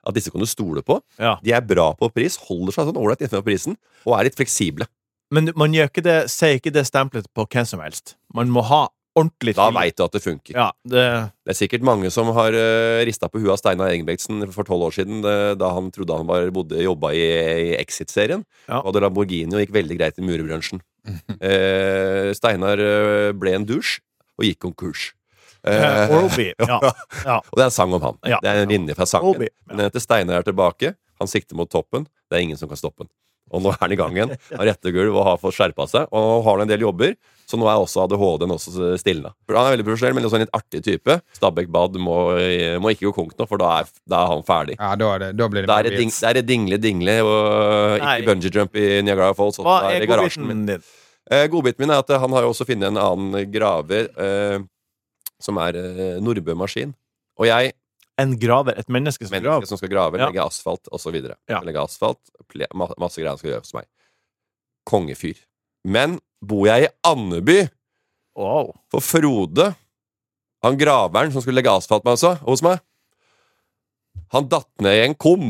[SPEAKER 3] at disse kan du stole på.
[SPEAKER 2] Ja.
[SPEAKER 3] De bra på pris, holder seg sånn ålreit innenfor prisen, og litt fleksible.
[SPEAKER 2] Men man gjør ikke det, sier ikke det stemplet på hvem som helst. Man må ha ordentlig
[SPEAKER 3] Da
[SPEAKER 2] tillit.
[SPEAKER 3] vet du at det funker.
[SPEAKER 2] Ja, det
[SPEAKER 3] Det sikkert mange som har ristet på huet av Steinar Engebretsen for 12 år siden, da han trodde han jobba i Exit-serien.
[SPEAKER 2] Ja.
[SPEAKER 3] Og hadde Lamborghini og gikk veldig greit i murerbransjen. Steinar ble en dusj og gikk konkurs.
[SPEAKER 2] Oral-B. Ja. Ja.
[SPEAKER 3] Og det en sang om han.
[SPEAKER 2] Ja.
[SPEAKER 3] Det en linje fra sangen.
[SPEAKER 2] Oral-B. Ja.
[SPEAKER 3] Men til Steinar tilbake, han sikter mot toppen. Det ingen som kan stoppe han. Og nå han i gang igjen. Han retter gulv og har fått skjerpa seg. Og nå har han en del jobber, så nå også ADHD-en også stilna. Han veldig profesjonell, men også en litt artig type. Stabæk Bad må ikke gå konk nå, for da han ferdig.
[SPEAKER 4] Ja, da blir det
[SPEAKER 3] Da
[SPEAKER 4] bare
[SPEAKER 3] det
[SPEAKER 4] vits.
[SPEAKER 3] det dingle og
[SPEAKER 2] Nei.
[SPEAKER 3] ikke bungee jump i Niagara Falls.
[SPEAKER 2] Hva
[SPEAKER 3] Da det garasjen min.
[SPEAKER 2] godbiten din?
[SPEAKER 3] Godbiten min at han har jo også funnet en annen graver som Nordbø-maskin. Og jeg
[SPEAKER 2] En graver, et menneske som graver.
[SPEAKER 3] mennesker som skal grave,
[SPEAKER 2] Ja.
[SPEAKER 3] legge asfalt og så videre.
[SPEAKER 2] Ja.
[SPEAKER 3] Legge asfalt, masse greier skal gjøres hos meg. Kongefyr. Men bor jeg i Andeby,
[SPEAKER 2] Wow.
[SPEAKER 3] for Frode, han graveren som skulle legge asfalt med hos meg, han datt ned i en kum.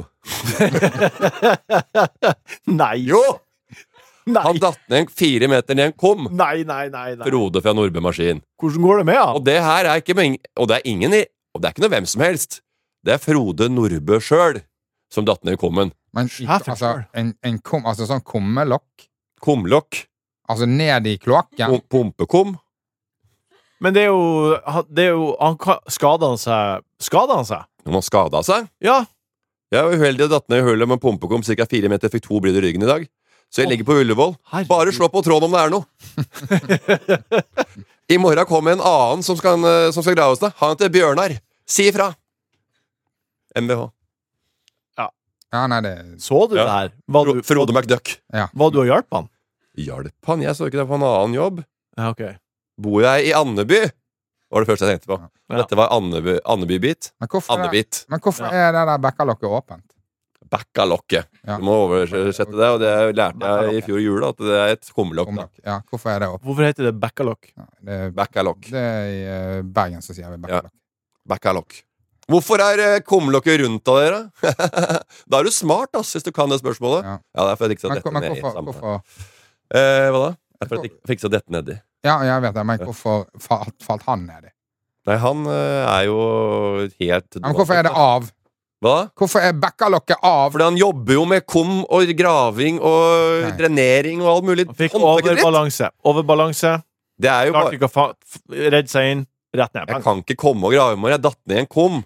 [SPEAKER 2] Nei.
[SPEAKER 3] Jo!
[SPEAKER 2] Nei.
[SPEAKER 3] Han datt ned 4 meter ned i en kum.
[SPEAKER 2] Nei.
[SPEAKER 3] Frode fra Nordbø Maskin.
[SPEAKER 2] Hvordan går det med han?
[SPEAKER 3] Og det her ikke og det ingen og det ikke noe hvem som helst. Det Frode Nordbø sjøl som datt ned i kummen.
[SPEAKER 4] Men
[SPEAKER 2] Sjefen
[SPEAKER 4] altså,
[SPEAKER 2] selv.
[SPEAKER 4] altså sånn kummelokk,
[SPEAKER 3] Kumlokk.
[SPEAKER 4] altså ned i kloakken.
[SPEAKER 3] Pumpekum.
[SPEAKER 2] Men det er jo Skader han seg?
[SPEAKER 3] Han skada seg.
[SPEAKER 2] Ja.
[SPEAKER 3] Jeg var uheldig og datt ned i hullet med pumpekum ca. 4 meter, fikk 2 brudd i ryggen i dag. Så jeg ligger på Ullevål.
[SPEAKER 2] Herregud.
[SPEAKER 3] Bare slå på tråden om det noe. I morgen kommer en annen som skal grave hos deg. Han heter Bjørnar. Si ifra. MBH.
[SPEAKER 4] Ja, nei, det
[SPEAKER 2] Så du det
[SPEAKER 3] Ja.
[SPEAKER 2] her? Var du
[SPEAKER 3] Frode McDuck.
[SPEAKER 2] og hjalp han?
[SPEAKER 3] Hjalp han? Jeg så ikke det på en annen jobb.
[SPEAKER 2] Ja, ok.
[SPEAKER 3] Bor jeg i Andeby? Var det første jeg tenkte på.
[SPEAKER 2] Ja.
[SPEAKER 3] Dette var Andeby-bit.
[SPEAKER 4] Men hvorfor,
[SPEAKER 3] Andebit.
[SPEAKER 4] men hvorfor er det der bekkalokket åpent?
[SPEAKER 3] Backalokket.
[SPEAKER 4] Ja.
[SPEAKER 3] Du må oversette det, og det lærte jeg i fjor jul, at det et kummelokk. da.
[SPEAKER 4] Kummelokk. Ja, hvorfor er det åpent?
[SPEAKER 2] Hvorfor heter det bekkalokk?
[SPEAKER 4] Ja, det,
[SPEAKER 3] Backalokk.
[SPEAKER 4] det er i Bergen så sier vi bekkalokk.
[SPEAKER 3] Backalokk. Hvorfor kummelokket rundt av dere? Da du smart, ass, hvis du kan det spørsmålet.
[SPEAKER 4] Ja.
[SPEAKER 3] Ja, det for at jeg fiksa
[SPEAKER 4] Men,
[SPEAKER 3] dette
[SPEAKER 4] men
[SPEAKER 3] ned i
[SPEAKER 4] hvorfor,
[SPEAKER 3] sammen.
[SPEAKER 4] hvorfor
[SPEAKER 3] Hva da? Det er for at jeg fiksa dette nedi.
[SPEAKER 4] Ja, jeg vet det, men hvorfor falt han ned i?
[SPEAKER 3] Nei, han jo helt
[SPEAKER 4] Ja, men hvorfor er det av?
[SPEAKER 3] Hva?
[SPEAKER 4] Hvorfor er bekkalokket av?
[SPEAKER 3] Fordi han jobber jo med kum og graving og
[SPEAKER 4] Nei.
[SPEAKER 3] drenering og alt mulig.
[SPEAKER 2] Han fikk
[SPEAKER 3] håndverkerdritt.
[SPEAKER 2] overbalanse.
[SPEAKER 3] Det jo
[SPEAKER 2] Klarte
[SPEAKER 3] bare
[SPEAKER 2] ikke å redde seg inn. Rett ned.
[SPEAKER 3] Jeg kan ikke komme og grave med. Jeg datt ned i en kum.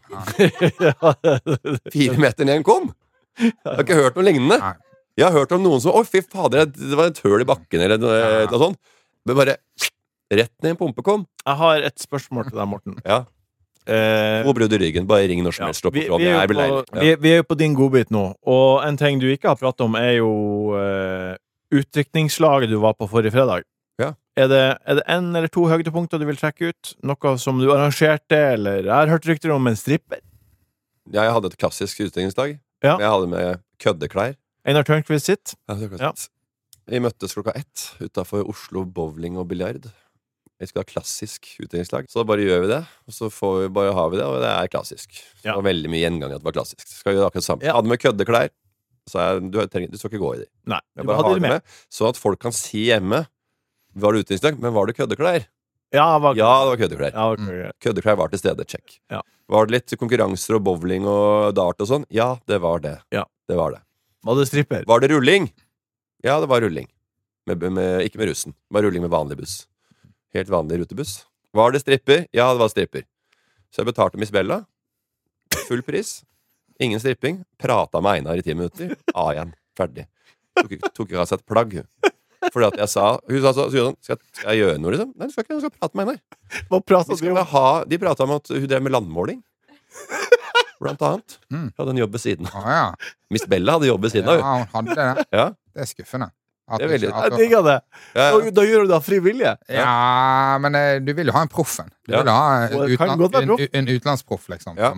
[SPEAKER 3] 4 meter ned i en kum. Jeg har ikke hørt noe lignende.
[SPEAKER 4] Nei.
[SPEAKER 3] Jeg har hørt om noen som Å, fy fader, det var et høl i bakken eller noe sånt. Men bare rett ned i en pumpekum.
[SPEAKER 2] Jeg har et spørsmål til deg, Morten.
[SPEAKER 3] Ja. 2 brudd i ryggen. Bare ring når som helst. Slå på tråden. Jeg blir lei. Ja.
[SPEAKER 2] vi er jo på din godbit nå, og en ting du ikke har pratet om, er jo utdrikningslaget du var på forrige fredag.
[SPEAKER 3] Ja.
[SPEAKER 2] Er det 1 eller 2 høydepunkter du vil trekke ut? Noe som du arrangerte, eller jeg har hørt rykter om en stripper?
[SPEAKER 3] Jeg hadde et klassisk utstillingslag.
[SPEAKER 2] Ja.
[SPEAKER 3] Jeg hadde med køddeklær.
[SPEAKER 2] Einar Tørnquist sitt?
[SPEAKER 3] Ja. Vi møttes klokka 1 utenfor Oslo Bowling og Biljard. Vi skal ha klassisk utdelingslag. Så bare gjør vi det, og så har vi det, og det klassisk. Så det var veldig mye gjengang at det var klassisk. Skal gjøre akkurat samme.
[SPEAKER 2] Ja.
[SPEAKER 3] Hadde med køddeklær, så du skal ikke gå i de.
[SPEAKER 2] Nei,
[SPEAKER 3] Jeg
[SPEAKER 2] du
[SPEAKER 3] bare
[SPEAKER 2] hadde
[SPEAKER 3] har
[SPEAKER 2] det
[SPEAKER 3] det
[SPEAKER 2] med.
[SPEAKER 3] med, så at folk kan si hjemme var det utdelingslag, men var det køddeklær?
[SPEAKER 2] Ja,
[SPEAKER 3] Ja, det var køddeklær.
[SPEAKER 2] Ja, okay.
[SPEAKER 3] Køddeklær var til stede, check.
[SPEAKER 2] Ja.
[SPEAKER 3] Var det litt konkurranser og bowling og dart og sånn? Ja, det var det.
[SPEAKER 2] Ja.
[SPEAKER 3] Det var det.
[SPEAKER 2] Var det stripper?
[SPEAKER 3] Var det rulling? Ja, det var rulling. Ikke med russen. Det var rulling med vanlig buss. Helt vanlig rutebuss. Var det stripper? Ja, det var stripper. Så jeg betalte Miss Bella. Full pris. Ingen stripping. Prata med Einar i 10 minutter. A1. Ferdig. Tok ikke av seg et plagg. Fordi at jeg sa Hun sa sånn, skal jeg gjøre noe, liksom? Nei, du skal ikke, du skal prate med Einar.
[SPEAKER 2] Hva pratet du om?
[SPEAKER 3] De prata om at hun drev med landmåling. Blant annet. Hun hadde en jobb ved siden av.
[SPEAKER 4] Å ja.
[SPEAKER 3] Miss Bella hadde jobb ved siden av.
[SPEAKER 4] Ja, hun hadde det.
[SPEAKER 3] Ja.
[SPEAKER 4] Det er skuffende. At
[SPEAKER 3] Det er veldig-
[SPEAKER 4] ikke-
[SPEAKER 2] Jeg
[SPEAKER 4] at-
[SPEAKER 2] digger det.
[SPEAKER 3] Ja.
[SPEAKER 2] Da gjør du det av fri vilje.
[SPEAKER 4] Ja, men du vil jo ha en proffen. Du
[SPEAKER 3] Ja.
[SPEAKER 4] vil ha
[SPEAKER 2] Og det kan godt være proff.
[SPEAKER 4] en utenlandsproff, liksom,
[SPEAKER 3] Ja.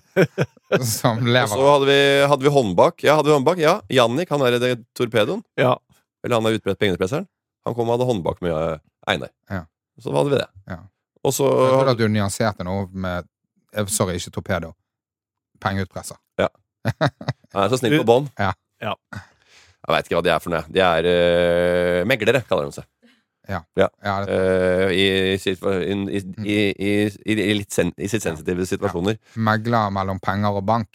[SPEAKER 4] som
[SPEAKER 3] Og
[SPEAKER 4] lever.
[SPEAKER 3] så hadde vi håndbak. Ja, Jannik, han det torpedoen.
[SPEAKER 2] Ja.
[SPEAKER 3] Eller han utbredt pengepresseren. Han kom og hadde håndbak med Einar.
[SPEAKER 4] Ja.
[SPEAKER 3] Så hadde vi det.
[SPEAKER 4] Ja.
[SPEAKER 3] Og så
[SPEAKER 4] Jeg trodde at du nyanserte noe med sorry, ikke torpedo. Pengeutpresser.
[SPEAKER 3] Ja. Han så snill på bånd.
[SPEAKER 4] Ja.
[SPEAKER 2] Ja.
[SPEAKER 3] Jeg vet ikke hva de for noe. De meglere, kaller de seg.
[SPEAKER 4] Ja.
[SPEAKER 3] I sitt sensitive situasjoner.
[SPEAKER 4] Megler mellom penger og bank.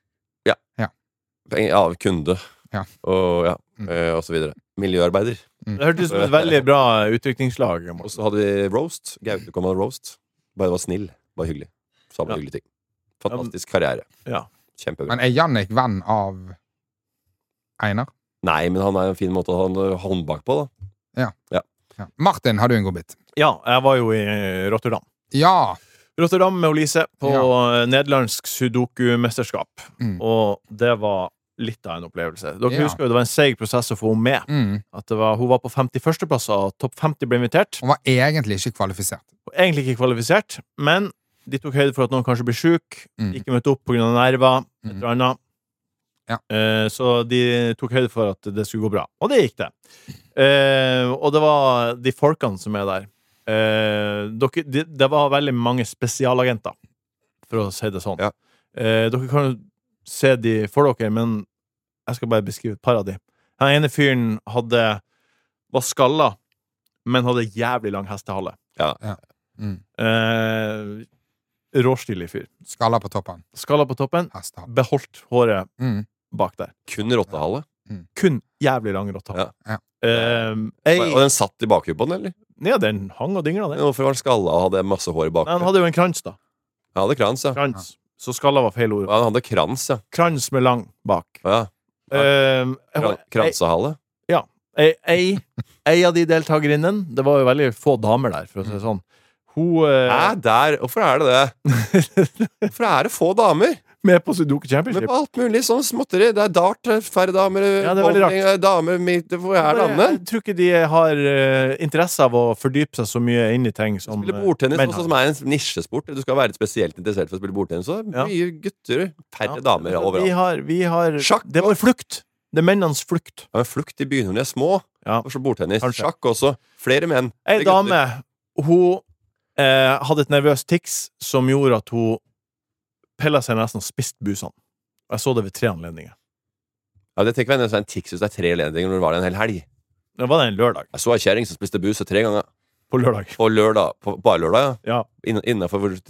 [SPEAKER 3] Av kunde.
[SPEAKER 4] Ja.
[SPEAKER 3] Og så videre. Miljøarbeider.
[SPEAKER 2] Det hørtes ut som et veldig bra utviklingslag.
[SPEAKER 3] Og så hadde de roast. Gaute kom med roast. Bare var snill. Bare hyggelig. Sa bare hyggelige ting. Fantastisk karriere.
[SPEAKER 2] Ja.
[SPEAKER 3] Kjempebra.
[SPEAKER 4] Men Jannik venn av Einar?
[SPEAKER 3] Nei, men han en fin måte å ha hånd bak på, da.
[SPEAKER 4] Ja. Martin, har du en god bit?
[SPEAKER 2] Ja, jeg var jo i Rotterdam.
[SPEAKER 4] Ja.
[SPEAKER 2] Rotterdam med Olise på nederlandsk sudoku-mesterskap. Og det var litt av en opplevelse. Dere husker jo det var en seig prosess å få henne med. At hun var på 51. plass, og topp 50 ble invitert.
[SPEAKER 4] Hun var egentlig ikke kvalifisert.
[SPEAKER 2] Egentlig ikke kvalifisert, men de tok høyde for at noen kanskje blir syk, ikke møtte opp på grunn av nerver, et eller annet.
[SPEAKER 4] Ja.
[SPEAKER 2] Så de tok høyde for at det skulle gå bra. Og det gikk det. Og det var de folkene som der. Det var veldig mange spesialagenter, for å si det sånn.
[SPEAKER 3] Ja.
[SPEAKER 2] Dere kan jo se de for dere, men jeg skal bare beskrive et par av de. Den ene fyren var skalla, men hadde jævlig lang hestehale.
[SPEAKER 3] Ja.
[SPEAKER 2] Råstilig fyr.
[SPEAKER 4] Skalla på toppen.
[SPEAKER 2] Skalla på toppen,
[SPEAKER 4] Hestehale.
[SPEAKER 2] beholdt håret bak der.
[SPEAKER 3] Kun rottehale.
[SPEAKER 2] Kun jævlig lang rottehale.
[SPEAKER 3] Ja. Og den satt i bakhuet på den, eller?
[SPEAKER 2] Ja, den hang og dingla, den.
[SPEAKER 3] Hvorfor var den skalla og hadde masse hår i bakhuet?
[SPEAKER 2] Han hadde jo en krans, da.
[SPEAKER 3] Han hadde krans, ja.
[SPEAKER 2] Krans. Så skalla var feil ord.
[SPEAKER 3] Han hadde krans, ja.
[SPEAKER 2] Krans med lang bak.
[SPEAKER 3] Ja. Kransehale.
[SPEAKER 2] Ja. Ei av de deltakerinnen, det var jo veldig få damer der, for å si det sånn.
[SPEAKER 3] Hvorfor er det det? Hvorfor er det få damer?
[SPEAKER 2] Med på Sudoku
[SPEAKER 3] Men
[SPEAKER 2] Championship.
[SPEAKER 3] på alt mulig sånn småtteri. Det dart, færre damer,
[SPEAKER 2] Ja, det er veldig rart.
[SPEAKER 3] damer, hvor er damene?
[SPEAKER 2] Jeg tror ikke de har interesse av å fordype seg så mye inn i ting som
[SPEAKER 3] Spille bordtennis,
[SPEAKER 2] menn
[SPEAKER 3] også,
[SPEAKER 2] har.
[SPEAKER 3] som en nisjesport. Du skal være spesielt interessert for å spille bordtennis. Så
[SPEAKER 2] Ja.
[SPEAKER 3] mye gutter, færre damer
[SPEAKER 2] Vi
[SPEAKER 3] overalt.
[SPEAKER 2] har
[SPEAKER 3] Sjakk
[SPEAKER 2] Det var flukt. Det er mennenes flukt.
[SPEAKER 3] Ja, men flukt, de begynner når de er små.
[SPEAKER 2] Ja.
[SPEAKER 3] Og så bordtennis.
[SPEAKER 2] Kanskje.
[SPEAKER 3] Sjakk også. Flere menn.
[SPEAKER 2] Ei
[SPEAKER 3] Flere gutter.
[SPEAKER 2] dame, hun hadde et nervøst tics som gjorde at hun pella seg nesten og spiste busene. Og jeg så det ved 3 anledninger.
[SPEAKER 3] Ja, det tenker jeg en tics hvis det er 3 ledninger når det var det en hel helg.
[SPEAKER 2] Det var det en lørdag.
[SPEAKER 3] Jeg så ei kjerring som spiste buse 3 ganger.
[SPEAKER 2] På lørdag.
[SPEAKER 3] På lørdag. Bare lørdag, ja.
[SPEAKER 2] Ja.
[SPEAKER 3] Innenfor vår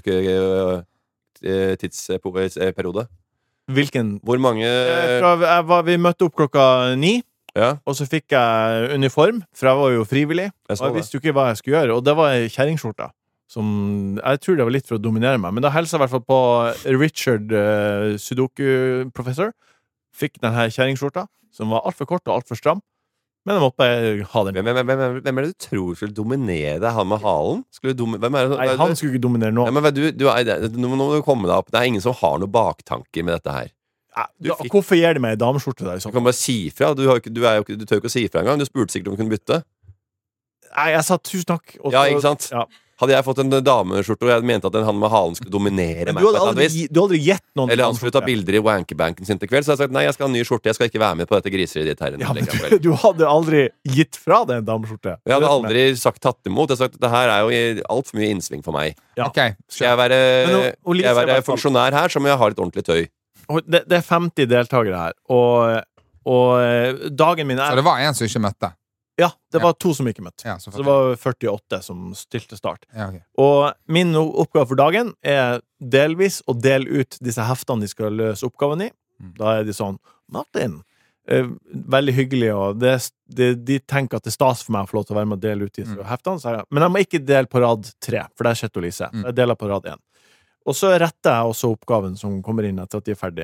[SPEAKER 3] tidsperiode.
[SPEAKER 2] Hvilken
[SPEAKER 3] Hvor mange
[SPEAKER 2] Vi møtte opp klokka 9,
[SPEAKER 3] Ja,
[SPEAKER 2] og så fikk jeg uniform, for jeg var jo frivillig.
[SPEAKER 3] jeg
[SPEAKER 2] Og
[SPEAKER 3] så
[SPEAKER 2] jeg
[SPEAKER 3] det.
[SPEAKER 2] visste jo ikke hva jeg skulle gjøre, og det var ei kjerringskjorte. Som jeg tror det var litt for å dominere meg, men da hilsa jeg i hvert fall på Richard, sudoku-professor. Fikk denne kjerringskjorta, som var altfor kort og altfor stram. Men jeg måtte bare ha den.
[SPEAKER 3] Hvem er det du tror skulle dominere deg? Han med halen? Hvem er det?
[SPEAKER 2] Nei, han skulle ikke dominere nå.
[SPEAKER 3] Ja, men nå må du komme deg opp. Det er ingen som har noen baktanker med dette her. du fikk-
[SPEAKER 2] Hvorfor gir de meg ei dameskjorte der?
[SPEAKER 3] Du kan bare si fra. Du tør jo ikke å si fra engang. Du spurte sikkert om du kunne bytte.
[SPEAKER 2] Nei, jeg sa tusen takk. og
[SPEAKER 3] Ja,
[SPEAKER 2] så-
[SPEAKER 3] ikke sant?
[SPEAKER 2] Ja.
[SPEAKER 3] Hadde jeg fått en dameskjorte og jeg mente at han med halen skulle dominere
[SPEAKER 2] Men
[SPEAKER 3] meg
[SPEAKER 2] du
[SPEAKER 3] på
[SPEAKER 2] hadde
[SPEAKER 3] et eller annet vis,
[SPEAKER 2] aldri, du hadde aldri gitt noen
[SPEAKER 3] eller han skulle ta
[SPEAKER 2] dameskjorte.
[SPEAKER 3] bilder i wankerbanken sin til kveld, så hadde jeg sagt nei, jeg skal ha en ny skjorte. Jeg skal ikke være med på dette griseriet ditt her.
[SPEAKER 2] Ja, men du hadde aldri gitt fra deg en dameskjorte.
[SPEAKER 3] Jeg hadde aldri tatt imot. Jeg hadde sagt det her er jo altfor mye innsving for meg.
[SPEAKER 2] Ja.
[SPEAKER 4] Ok,
[SPEAKER 3] Skal jeg
[SPEAKER 2] Men
[SPEAKER 3] være,
[SPEAKER 2] Olise
[SPEAKER 3] skal jeg
[SPEAKER 2] i hvert
[SPEAKER 3] være
[SPEAKER 2] fall-
[SPEAKER 3] funksjonær her, så må jeg ha litt ordentlig tøy.
[SPEAKER 2] Og det er 50 deltakere her, og dagen min
[SPEAKER 4] Så
[SPEAKER 2] er
[SPEAKER 4] det var en som ikke møtte?
[SPEAKER 2] Ja, det var 2 som ikke møtte.
[SPEAKER 4] Ja, så
[SPEAKER 2] Så det var 48 som stilte start.
[SPEAKER 4] ja, ok.
[SPEAKER 2] Og min oppgave for dagen er delvis å dele ut disse heftene de skal løse oppgaven i. Da er de sånn Martin, veldig hyggelig, og de tenker at det er stas for meg å få lov til å være med og dele ut disse heftene. Så men jeg må ikke dele på rad 3, for det er Chet og Lise. Jeg deler på rad 1. Og så retter jeg også oppgaven som kommer inn etter at de er ferdig.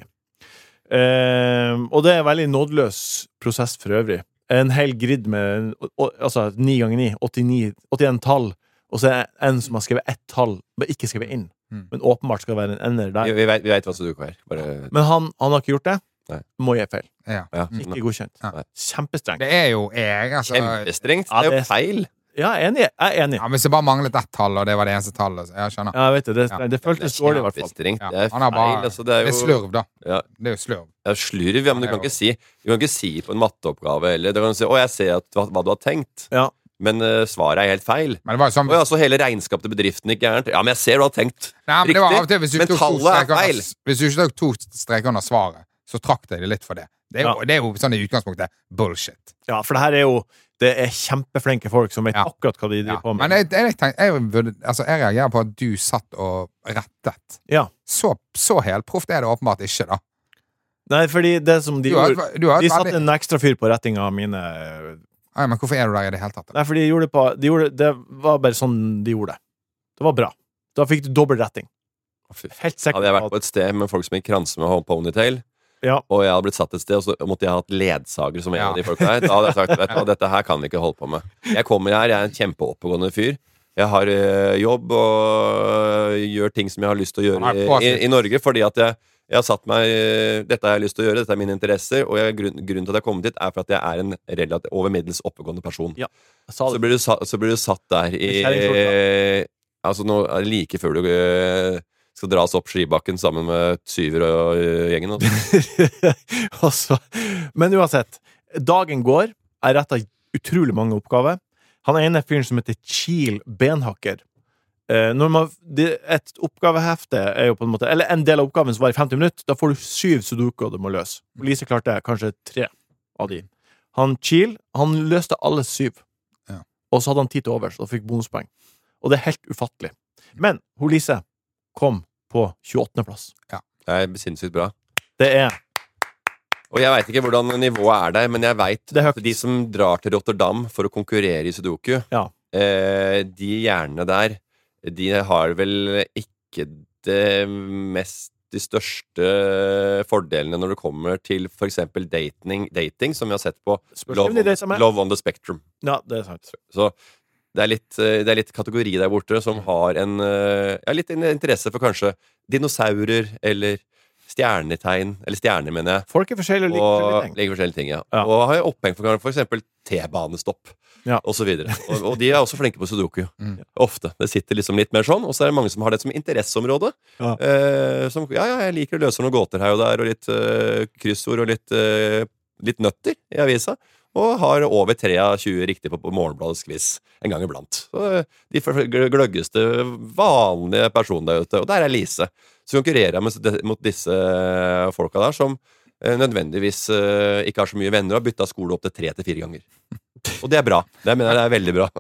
[SPEAKER 2] Og det er en veldig nådeløs prosess for øvrig. En hel grid med altså 9 ganger 9, 81 tall, og så er det en som har skrevet 1 tall, men ikke skrevet inn. Men åpenbart skal det være en ender der.
[SPEAKER 3] Vi vet hva som duker her. Bare,
[SPEAKER 2] Men han har ikke gjort det.
[SPEAKER 3] Nei.
[SPEAKER 2] Må gi feil.
[SPEAKER 4] Ja.
[SPEAKER 3] ja.
[SPEAKER 2] Ikke godkjent.
[SPEAKER 4] Ja.
[SPEAKER 2] Kjempestrengt.
[SPEAKER 4] Det er jo jeg, altså.
[SPEAKER 3] Kjempestrengt.
[SPEAKER 2] Ja,
[SPEAKER 3] Det er
[SPEAKER 2] det
[SPEAKER 3] jo feil.
[SPEAKER 2] Ja, jeg er enig. Jeg er enig.
[SPEAKER 4] Ja, men hvis det bare manglet ett tall, og det var det eneste tallet, så jeg skjønner.
[SPEAKER 2] Ja, jeg vet det.
[SPEAKER 4] Ja.
[SPEAKER 2] Det føltes dårlig, i hvert fall.
[SPEAKER 3] Kjempestrengt.
[SPEAKER 4] Ja,
[SPEAKER 3] Det er
[SPEAKER 4] han har
[SPEAKER 3] feil.
[SPEAKER 4] bare-
[SPEAKER 3] Altså, det er
[SPEAKER 4] Det
[SPEAKER 3] jo
[SPEAKER 4] er slurv, da.
[SPEAKER 3] Ja.
[SPEAKER 4] Det er jo slurv.
[SPEAKER 3] Det er slurv, ja, men du kan ikke si på en matteoppgave eller du kan si 'Å, jeg ser hva du har tenkt'.
[SPEAKER 2] Ja.
[SPEAKER 3] Men svaret helt feil.
[SPEAKER 4] Men det var jo sånn
[SPEAKER 3] Og altså hele regnskapet til bedriften gikk gærent. Ja, men jeg ser du har tenkt
[SPEAKER 4] Nei, men det var av og til,
[SPEAKER 3] riktig, men tallet feil.
[SPEAKER 4] Hvis du ikke tok 2 streker under svaret, så trakk jeg det litt for det. Det er jo sånn i utgangspunktet bullshit.
[SPEAKER 2] Ja, for det her det kjempeflinke folk som vet akkurat hva de driver på med.
[SPEAKER 4] Men jeg reagerer på at du satt og rettet.
[SPEAKER 2] Ja.
[SPEAKER 4] Så helproft det åpenbart ikke, da.
[SPEAKER 2] Nei, fordi det som de gjorde De satte en ekstra fyr på retting av mine
[SPEAKER 4] Nei, men hvorfor er du der i det hele tatt?
[SPEAKER 2] Nei, fordi det var bare sånn de gjorde det. Det var bra. Da fikk du dobbelt retting. Helt sikkert.
[SPEAKER 3] Hadde jeg vært på et sted med folk som gikk kranse med ponytail, og jeg hadde blitt satt et sted, og så måtte jeg ha hatt ledsager som en av de folka der, da hadde jeg sagt, vet du hva, dette her kan vi ikke holde på med. Jeg kommer her, jeg er en kjempeoppegående fyr. Jeg har jobb og gjør ting som jeg har lyst til å gjøre i Norge, fordi at jeg har satt meg dette har jeg lyst til å gjøre, dette er mine interesser, og grunnen til at jeg har kommet hit er for at jeg er en relativt over middels oppegående person.
[SPEAKER 2] Ja,
[SPEAKER 3] så blir du satt der altså nå, like før du skal dras opp skibakken sammen med Syver og gjengen.
[SPEAKER 2] Men uansett, dagen går, jeg rettet utrolig mange oppgaver. Han ene fyren som heter Kiel Benhakker. Et oppgavehefte er jo på en måte, eller en del av oppgaven som var i 50 minutter, da får du 7 sudoku du må løse. Lise klarte kanskje 3 av de. Han Kiel, han løste alle 7. Og så hadde han 10 til overs og fikk bonuspoeng. Og det er helt ufattelig. Men hun Lise kom på 28. plass.
[SPEAKER 3] Ja. Det er sinnssykt bra.
[SPEAKER 2] Det
[SPEAKER 3] Og jeg vet ikke hvordan nivået er der, men jeg vet at de som drar til Rotterdam for å konkurrere i sudoku, de hjernene der, de har vel ikke de største fordelene når det kommer til for eksempel dating som vi har sett på Love on the Spectrum.
[SPEAKER 2] Ja, det er sant.
[SPEAKER 3] Så det er litt kategori der borte som har litt interesse for kanskje dinosaurer eller stjernetegn, eller stjerner, mener jeg.
[SPEAKER 2] Folk er forskjellige og
[SPEAKER 3] liker forskjellige ting, ja. Og har jo oppheng for eksempel T-banestopp, og så videre. Og de er også flinke på sudoku. Ofte. Det sitter liksom litt mer sånn, og så er det mange som har det som interesseområde. Som, jeg liker å løse noen gåter her og der, og litt kryssord, og litt nøtter i avisa. Og har over 3 av 20 riktig på Morgenbladets quiz en gang iblant. Så de gløggeste, vanlige personene der ute. Og der er Lise. Så konkurrerer jeg mot disse folka der som nødvendigvis ikke har så mye venner og har byttet skole opp til 3 til 4 ganger. Og det er bra. Det mener jeg er veldig bra.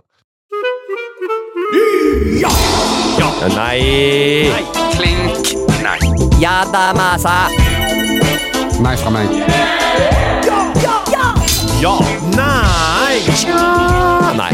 [SPEAKER 3] Nei.
[SPEAKER 4] Klink. Nei.
[SPEAKER 5] Ja da, masa.
[SPEAKER 4] Nei fra meg.
[SPEAKER 2] Ja. Nei.
[SPEAKER 3] Nei.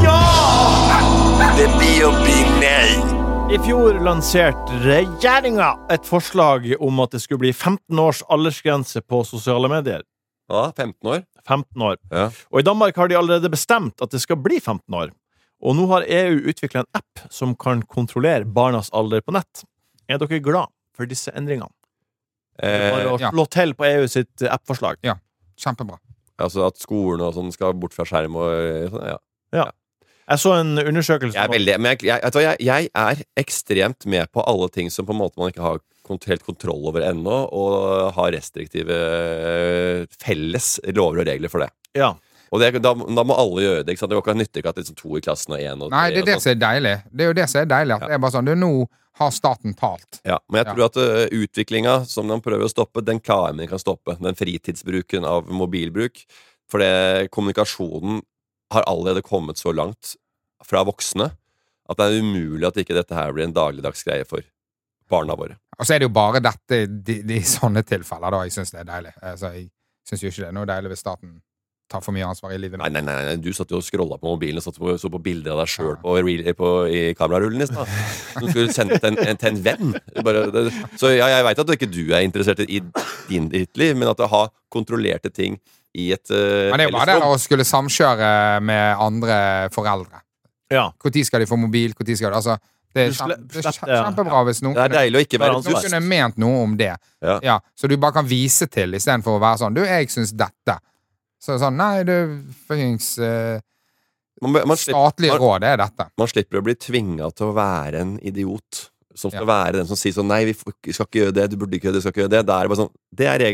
[SPEAKER 5] Det blir å bli nei.
[SPEAKER 2] I fjor lanserte regjeringen et forslag om at det skulle bli 15 års aldersgrense på sosiale medier.
[SPEAKER 3] Ja, 15 år.
[SPEAKER 2] 15 år.
[SPEAKER 3] Ja.
[SPEAKER 2] Og i Danmark har de allerede bestemt at det skal bli 15 år. Og nå har EU utviklet en app som kan kontrollere barnas alder på nett. Er dere glad for disse endringene? Bare å slå til på EU sitt app-forslag.
[SPEAKER 4] Ja, kjempebra.
[SPEAKER 3] Altså at skolen og sånn skal bort fra skjerm og sånn,
[SPEAKER 2] ja. Jeg så en undersøkelse.
[SPEAKER 3] Jeg er ekstremt med på alle ting som på en måte man ikke har helt kontroll over ennå, og har restriktive felles lover og regler for det.
[SPEAKER 2] Ja.
[SPEAKER 3] Og da må alle gjøre det, ikke sant? Det kan nytte ikke at liksom 2 i klassen og 1 og 3.
[SPEAKER 4] Nei, det er det som er deilig. Det er jo det som er deilig, at det er bare sånn, nå har staten talt.
[SPEAKER 3] Ja, men jeg tror at utviklinga som de prøver å stoppe, den klarer man kan stoppe. Den fritidsbruken av mobilbruk. For kommunikasjonen har allerede kommet så langt fra voksne at det er umulig at ikke dette her blir en dagligdags greie for barna våre.
[SPEAKER 4] Og så er det jo bare dette de sånne tilfeller da jeg synes det er deilig. Altså, jeg synes jo ikke det er noe deilig hvis staten tar for mye ansvar i livet.
[SPEAKER 3] Nei, du satt jo og scrollet på mobilen og så på bilder av deg selv i kamerarullen i sted. Du skulle sendt til en venn. Så jeg vet at ikke du er interessert i ditt liv, men at du har kontrollerte ting i et
[SPEAKER 4] men det er jo bare det å skulle samkjøre med andre foreldre.
[SPEAKER 2] Ja.
[SPEAKER 4] Hvor tid skal de få mobil? Hvor tid skal de, altså, det er kjempebra hvis noen
[SPEAKER 3] det er deilig å ikke være
[SPEAKER 4] noen kunne ment noe om det. Ja, så du bare kan vise til i stedet for å være sånn, du, jeg synes dette. Så sånn, nei, du fuckings statlige råd er dette.
[SPEAKER 3] Man slipper å bli tvinget til å være en idiot som skal være den som sier sånn, nei, vi skal ikke gjøre det, du burde ikke gjøre det, du skal ikke gjøre det. Det er bare sånn, det er reglene.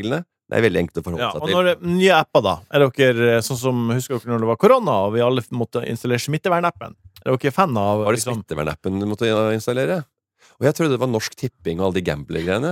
[SPEAKER 3] Det er veldig enkelt å forholde
[SPEAKER 2] Ja,
[SPEAKER 3] seg
[SPEAKER 2] og
[SPEAKER 3] til.
[SPEAKER 2] når det nye apper da, dere sånn som, husker dere når det var korona, og vi alle måtte installere smittevernappen? Dere fan av
[SPEAKER 3] Var det smittevernappen du måtte installere? Og jeg trodde det var Norsk Tipping og alle de gambler-greiene.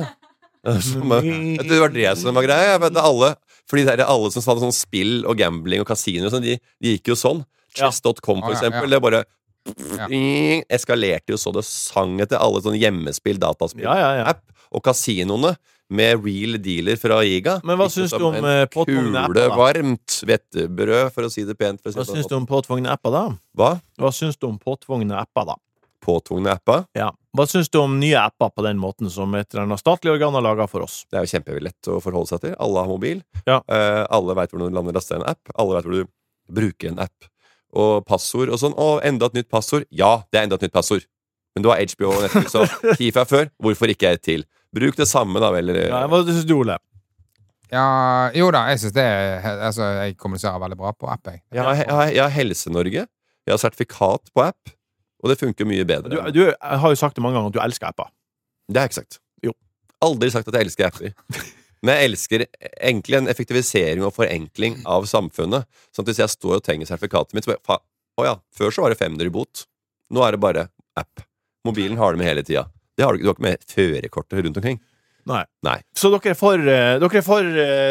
[SPEAKER 3] Jeg trodde det var det som var greia. Fordi alle som hadde sånn spill og gambling og kasino, de gikk jo sånn. Chess.com for eksempel. Det bare eskalerte jo så det sang etter alle sånne hjemmespill, dataspill, app, og kasinoene med real dealer fra Iga.
[SPEAKER 2] Men hva synes du om påtvungne apper da?
[SPEAKER 3] Kulevarmt hvettebrød, for å si det pent.
[SPEAKER 2] Hva synes du om påtvungne apper da? Hva synes du om påtvungne apper da?
[SPEAKER 3] Påtvungne apper?
[SPEAKER 2] Ja. Hva synes du om nye apper på den måten som et eller annet statlig organ har laget for oss?
[SPEAKER 3] Det er jo kjempelett å forholde seg til. Alle har mobil.
[SPEAKER 2] Ja.
[SPEAKER 3] Alle vet hvordan du laster en app. Alle vet hvor du bruker en app. Og passord og sånn. Enda et nytt passord. Ja, det er enda et nytt passord. Men du har HBO og Netflix og FIFA før. Hvorfor ikke et til? Bruk det samme da, vel?
[SPEAKER 2] Ja, hva synes du, Ole?
[SPEAKER 4] Ja, jo da, jeg synes det altså, jeg kommuniserer veldig bra på app, jeg.
[SPEAKER 3] Jeg har Helse-Norge. Jeg har sertifikat på app. Og det funker mye bedre.
[SPEAKER 2] Du har jo sagt det mange ganger at du elsker apper.
[SPEAKER 3] Det har jeg ikke sagt.
[SPEAKER 2] Jo.
[SPEAKER 3] Aldri sagt at jeg elsker apper. Men jeg elsker egentlig en effektivisering og forenkling av samfunnet. Sånn at hvis jeg står og trenger sertifikatet mitt, så før så var det 500 i bot. Nå er det bare app. Mobilen har det med hele tida. Du har ikke med førerkortet rundt omkring. Nei. Så dere er for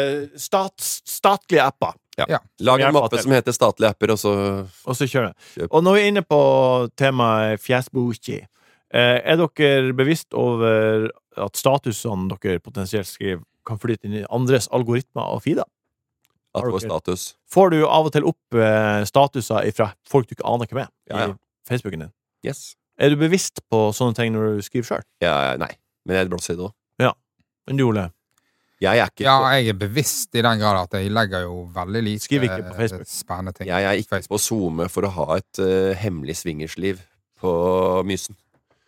[SPEAKER 3] statlige apper?
[SPEAKER 4] Ja.
[SPEAKER 3] Lag en mappe som heter statlige apper, og så
[SPEAKER 2] kjør det. Og når vi er inne på temaet fjesboki, er dere bevisst over at statusene dere potensielt skriver kan flytte inn i andres algoritmer og feeder?
[SPEAKER 3] At vår status.
[SPEAKER 2] Får du av og til opp statuser fra folk du ikke aner hvem er i Facebooken din?
[SPEAKER 3] Yes.
[SPEAKER 2] Er du bevisst på sånne ting når du skriver selv?
[SPEAKER 3] Ja, nei. Men jeg blåser i det også.
[SPEAKER 2] Ja. Men du, Ole?
[SPEAKER 4] Jeg er bevisst i den grad at jeg legger jo veldig lite spennende ting.
[SPEAKER 3] Jeg er ikke på Zoome for å ha et hemmelig swingersliv på Mysen.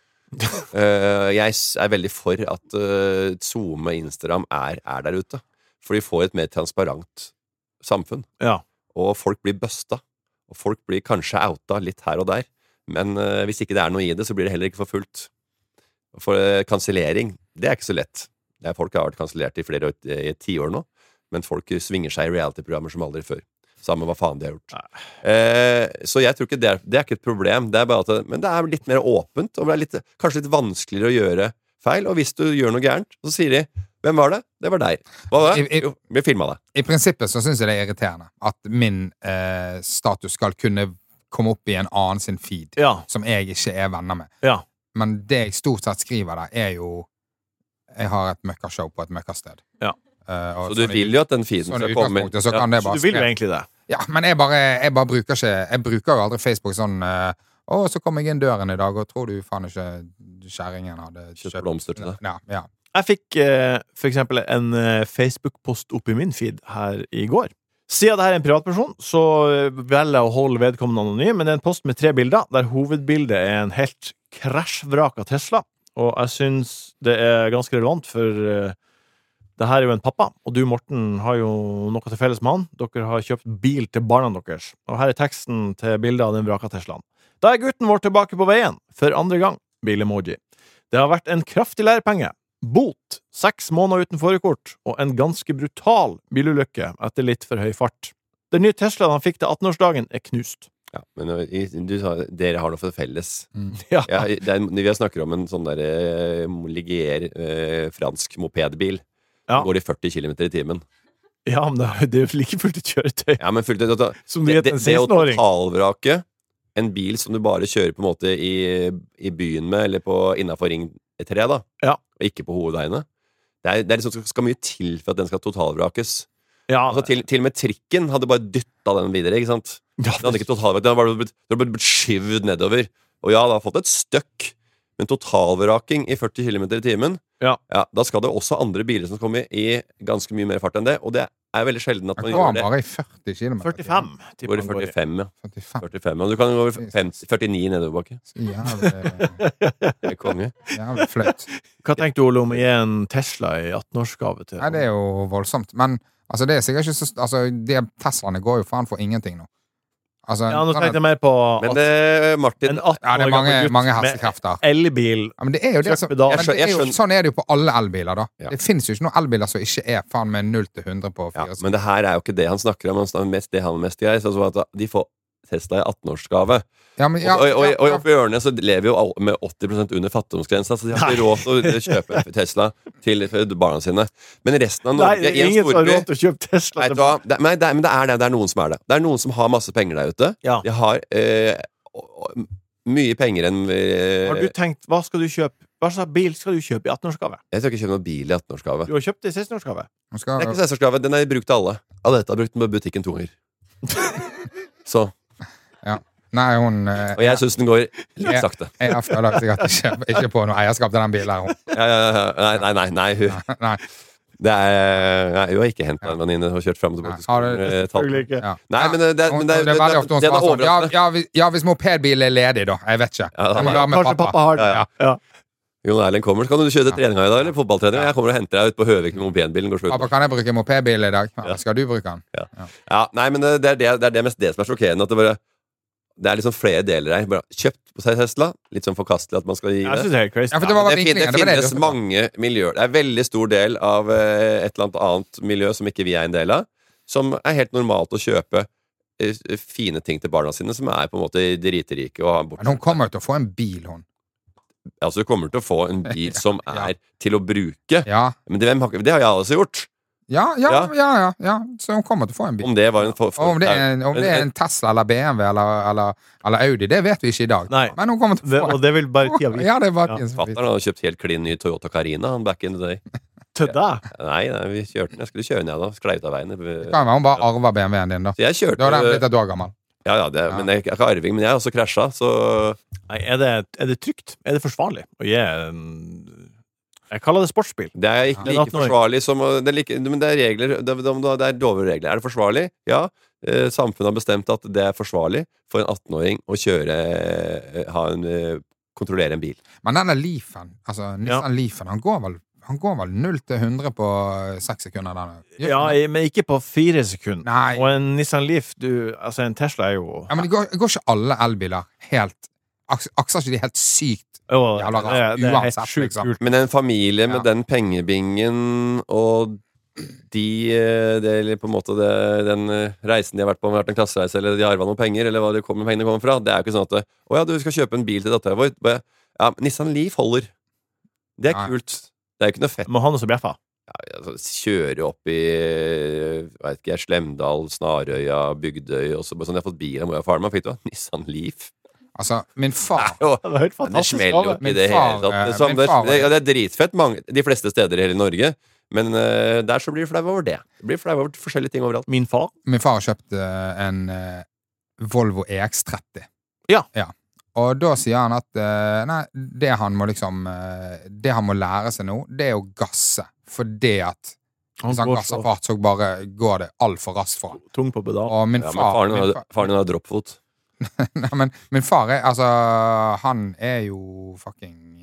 [SPEAKER 3] Jeg er veldig for at Zoome og Instagram er der ute. For de får et mer transparent samfunn.
[SPEAKER 2] Ja.
[SPEAKER 3] Og folk blir busta. Og folk blir kanskje outa litt her og der. Men hvis ikke det er noe i det, så blir det heller ikke forfulgt. For kansellering, det er ikke så lett. Folk har vært kansellert i 10 år nå, men folk svinger seg i reality-programmer som aldri før. Samme hva faen de har gjort. Så jeg tror ikke det er ikke et problem. Det er bare men det er litt mer åpent, og det er kanskje litt vanskeligere å gjøre feil. Og hvis du gjør noe gærent, så sier de 'Hvem var det?' 'Det var deg'. Hva var det? Jo, vi filmet det.
[SPEAKER 4] I prinsippet så synes jeg det er irriterende at min status skal kunne komme opp i en annen sin feed, som jeg ikke er venner med.
[SPEAKER 2] Ja.
[SPEAKER 4] Men det jeg stort sett skriver der, er jo jeg har et møkkashow på et møkkasted.
[SPEAKER 2] Ja.
[SPEAKER 3] Så du vil jo at den feeden skal komme inn?
[SPEAKER 4] Så
[SPEAKER 2] du vil jo egentlig det?
[SPEAKER 4] Ja, men jeg bare bruker ikke jeg bruker jo aldri Facebook sånn så kom jeg inn døren i dag, og tror du faen ikke kjæringen hadde
[SPEAKER 3] kjøpt blomster til det?
[SPEAKER 4] Ja.
[SPEAKER 2] Jeg fikk for eksempel en Facebook-post opp i min feed her i går. Siden det her er en privatperson, så velger jeg å holde vedkommende anonym, men det er en post med 3 bilder, der hovedbildet er en helt krasjvraka Tesla. Og jeg synes det er ganske relevant, for det her er jo en pappa, og du, Morten, har jo noe til felles med han. Dere har kjøpt bil til barna deres, og her er teksten til bildet av den vraka Teslaen. Da er gutten vår tilbake på veien, for andre gang, bil-emoji. Det har vært en kraftig lærepenge, bot, 6 måneder uten førerkort, og en ganske brutal bilulykke etter litt for høy fart. Den nye Teslaen han fikk til 18-årsdagen er knust.
[SPEAKER 3] Ja, men du sa dere har noe for felles.
[SPEAKER 2] Ja.
[SPEAKER 3] Vi har snakket om en sånn der Ligier fransk mopedbil. Ja. Går i 40 km i timen.
[SPEAKER 2] Ja, men det er jo like fullt et kjøretøy.
[SPEAKER 3] Ja, men fullt et
[SPEAKER 2] som det er en 16-åring.
[SPEAKER 3] Det å totalvrake en bil som du bare kjører på en måte i byen med, eller innenfor ring 3 da, og ikke på hovedveiene. Det er liksom, skal mye til for at den skal totalvrakes. Ja. Altså, til og med trikken hadde bare dyttet den videre, ikke sant? Den hadde ikke totalvrak, den hadde bare blitt skyvd nedover. Og ja, det har fått et støkk, men totalvraking i 40 km i timen, da skal det også andre biler som kommer i ganske mye mer fart enn det, og det er veldig sjelden at man gjør det.
[SPEAKER 4] Bare i 40 km.
[SPEAKER 2] 45.
[SPEAKER 3] Går i 45, ja. 45, og du kan gå i 49 nedoverbakke.
[SPEAKER 4] Jævlig
[SPEAKER 3] konge.
[SPEAKER 4] Jævlig fløyt.
[SPEAKER 2] Hva tenkte du, Ole, om å gi en Tesla i 18-årsgave til?
[SPEAKER 4] Nei, det er jo voldsomt, men altså, det er sikkert ikke så, altså, de Teslaene går jo faen for ingenting nå. Altså,
[SPEAKER 2] Ja, nå tenkte jeg mer på
[SPEAKER 3] Men Martin
[SPEAKER 2] en 18
[SPEAKER 4] Ja, det er
[SPEAKER 2] år gammel gutt
[SPEAKER 4] mange
[SPEAKER 2] med
[SPEAKER 4] hestekrefter.
[SPEAKER 2] elbil
[SPEAKER 4] Ja, men det er jo det som,
[SPEAKER 2] Kjøp pedal.
[SPEAKER 4] men det er jo, sånn er det jo på alle elbiler, da.
[SPEAKER 3] Ja.
[SPEAKER 4] Det finnes jo ikke noen elbiler som ikke er faen med 0-100 på 4
[SPEAKER 3] Men det her er jo ikke det han snakker om. Han snakker mest det han er mest greit. Sånn at de får Tesla i 18-årsgave.
[SPEAKER 4] Ja, men, ja,
[SPEAKER 3] Og oppe i hjørnet så lever jo alle med 80% under fattigdomsgrensa, så de har ikke råd til å kjøpe Tesla til barna sine. Men resten av
[SPEAKER 2] Nei,
[SPEAKER 3] Norge
[SPEAKER 2] det
[SPEAKER 3] i
[SPEAKER 2] er
[SPEAKER 3] en
[SPEAKER 2] ingen som har
[SPEAKER 3] storby
[SPEAKER 2] råd til å kjøpe Tesla
[SPEAKER 3] Vet du hva? Men det er noen som er det. Det er noen som har masse penger der ute.
[SPEAKER 2] Ja.
[SPEAKER 3] De har mye penger enn
[SPEAKER 2] Har du tenkt, hva skal du kjøpe? Hva slags bil skal du kjøpe i 18-årsgave?
[SPEAKER 3] Jeg skal ikke kjøpe noen bil i 18-årsgave.
[SPEAKER 2] Du har kjøpt det i 16-årsgave.
[SPEAKER 4] nå skal,
[SPEAKER 3] Det er ikke 16-årsgave, den er brukt til alle. Dette har brukt den på butikken 2 ganger. Så
[SPEAKER 4] Nei, hun
[SPEAKER 3] Og jeg syns den går litt sakte.
[SPEAKER 4] Jeg føler sikkert ikke på noe eierskap til den bilen her. Hun.
[SPEAKER 3] Nei, hun
[SPEAKER 4] Nei.
[SPEAKER 3] Det er hun har ikke hentet en venninne og kjørt frem og tilbake til
[SPEAKER 4] Har du-
[SPEAKER 3] skolen.
[SPEAKER 2] Selvfølgelig ikke.
[SPEAKER 4] Ja.
[SPEAKER 3] Nei, men det er
[SPEAKER 4] veldig ofte hun
[SPEAKER 3] det er
[SPEAKER 4] svarer sånn
[SPEAKER 3] overraskende.
[SPEAKER 4] ja, hvis mopedbil er ledig, da. Jeg vet ikke.
[SPEAKER 3] Ja,
[SPEAKER 4] Jeg må være med
[SPEAKER 2] Kanskje pappa har det.
[SPEAKER 3] Ja,
[SPEAKER 2] Ja.
[SPEAKER 3] Jon Erlend kommer, så kan du kjøre treninga i dag, eller fotballtrening. Jeg kommer og henter deg ut på Høvik med mopedbilen. Går slutt.
[SPEAKER 4] Pappa, kan jeg bruke mopedbil i dag? Ja, skal du bruke den?
[SPEAKER 3] Ja, nei, men det er mest det som er sjokkerende. At det er liksom flere deler her. Bare kjøpt på seg Tesla. Litt sånn forkastelig at man skal gi
[SPEAKER 2] Jeg
[SPEAKER 3] det.
[SPEAKER 2] synes det er helt crazy.
[SPEAKER 4] Ja, for det var bare
[SPEAKER 3] Det
[SPEAKER 4] vinklingen. Det var det
[SPEAKER 3] finnes
[SPEAKER 4] du-
[SPEAKER 3] mange miljøer. Det er en veldig stor del av et eller annet miljø som ikke vi er en del av, som er helt normalt å kjøpe fine ting til barna sine, som er på en måte driterike og har bort.
[SPEAKER 4] Men hun kommer jo til å få en bil, hun.
[SPEAKER 3] Altså, du kommer til å få en bil som
[SPEAKER 4] Ja.
[SPEAKER 3] er til å bruke.
[SPEAKER 4] Ja.
[SPEAKER 3] Men det har jeg altså gjort.
[SPEAKER 4] Ja. Så hun kommer til å få en bil.
[SPEAKER 3] Om det var en
[SPEAKER 4] Og om det er en Tesla eller BMW eller Audi, det vet vi ikke i dag.
[SPEAKER 2] Nei.
[SPEAKER 4] Men hun kommer til å få
[SPEAKER 2] Og det vil bare tida vise.
[SPEAKER 4] Ja, det er bare
[SPEAKER 2] Ja.
[SPEAKER 4] tiden som viser.
[SPEAKER 3] Fatteren hadde kjøpt helt klin ny Toyota Carina han back in the day.
[SPEAKER 2] Til deg.
[SPEAKER 3] Nei, vi kjørte den. Jeg skulle kjøre den, jeg da. Sklei ut av veien.
[SPEAKER 4] Det kan være hun bare arver BMW-en din, da.
[SPEAKER 3] Så jeg kjørte
[SPEAKER 4] Da er den blitt et år gammel.
[SPEAKER 3] Men jeg er ikke arving, men jeg har også krasja, så
[SPEAKER 2] Nei, er det trygt? Er det forsvarlig å gi en Jeg kaller det sportsbil.
[SPEAKER 3] det er ikke
[SPEAKER 2] Det er
[SPEAKER 3] like
[SPEAKER 2] 18-åring.
[SPEAKER 3] forsvarlig som men det er regler. Det er lover og regler. Er det forsvarlig? Ja. Samfunnet har bestemt at det er forsvarlig for en 18-åring å kontrollere en bil.
[SPEAKER 4] Men denne Leafen, altså Nissan Leafen, han går vel 0-100 på 6 sekunder? Denne.
[SPEAKER 2] Ja, men ikke på 4 sekunder.
[SPEAKER 4] Nei.
[SPEAKER 2] Og en Nissan Leaf altså en Tesla er jo
[SPEAKER 4] Ja, men det går ikke alle elbiler helt akser ikke de helt sykt
[SPEAKER 2] Jo,
[SPEAKER 4] jævla
[SPEAKER 2] det er helt
[SPEAKER 4] uansett,
[SPEAKER 2] sjukt
[SPEAKER 4] liksom.
[SPEAKER 2] kult.
[SPEAKER 3] Men en familie med
[SPEAKER 4] Ja.
[SPEAKER 3] den pengebingen og på en måte den reisen de har vært på, om det har vært en klassereise, eller de har arva noen penger, eller hva pengene kommer fra, det er jo ikke sånn at å ja, du skal kjøpe en bil til dattera vår. Ja, Nissan Leaf holder. Det er
[SPEAKER 4] Nei.
[SPEAKER 3] kult. Det er jo ikke noe fett.
[SPEAKER 2] Må ha noe som bjeffer.
[SPEAKER 3] Altså, kjøre opp i vet ikke, Slemdal, Snarøya, Bygdøy og så bare sånn, jeg har fått bil av mor og faren min. Fikk du Nissan Leaf?
[SPEAKER 4] Altså, min far
[SPEAKER 3] Jo,
[SPEAKER 2] Det var helt
[SPEAKER 3] det
[SPEAKER 2] fantastisk.
[SPEAKER 3] smeller jo ikke i det hele tatt. Liksom, det er dritfett de fleste steder i hele Norge, men der så blir det flau over det. Det blir flau over forskjellige ting overalt.
[SPEAKER 2] Min far.
[SPEAKER 4] Min far har kjøpt en Volvo EX30.
[SPEAKER 2] Ja.
[SPEAKER 4] Og da sier han at nei, det han må lære seg nå, det er å gasse. Fordi at
[SPEAKER 2] Han
[SPEAKER 4] hvis han
[SPEAKER 2] går
[SPEAKER 4] gasser
[SPEAKER 2] så
[SPEAKER 4] fart, så bare går det altfor raskt for han.
[SPEAKER 2] tung på pedal.
[SPEAKER 4] Og min
[SPEAKER 3] Ja, men
[SPEAKER 4] far,
[SPEAKER 3] faren din har droppfot.
[SPEAKER 4] Nei, men min far er altså han er jo fucking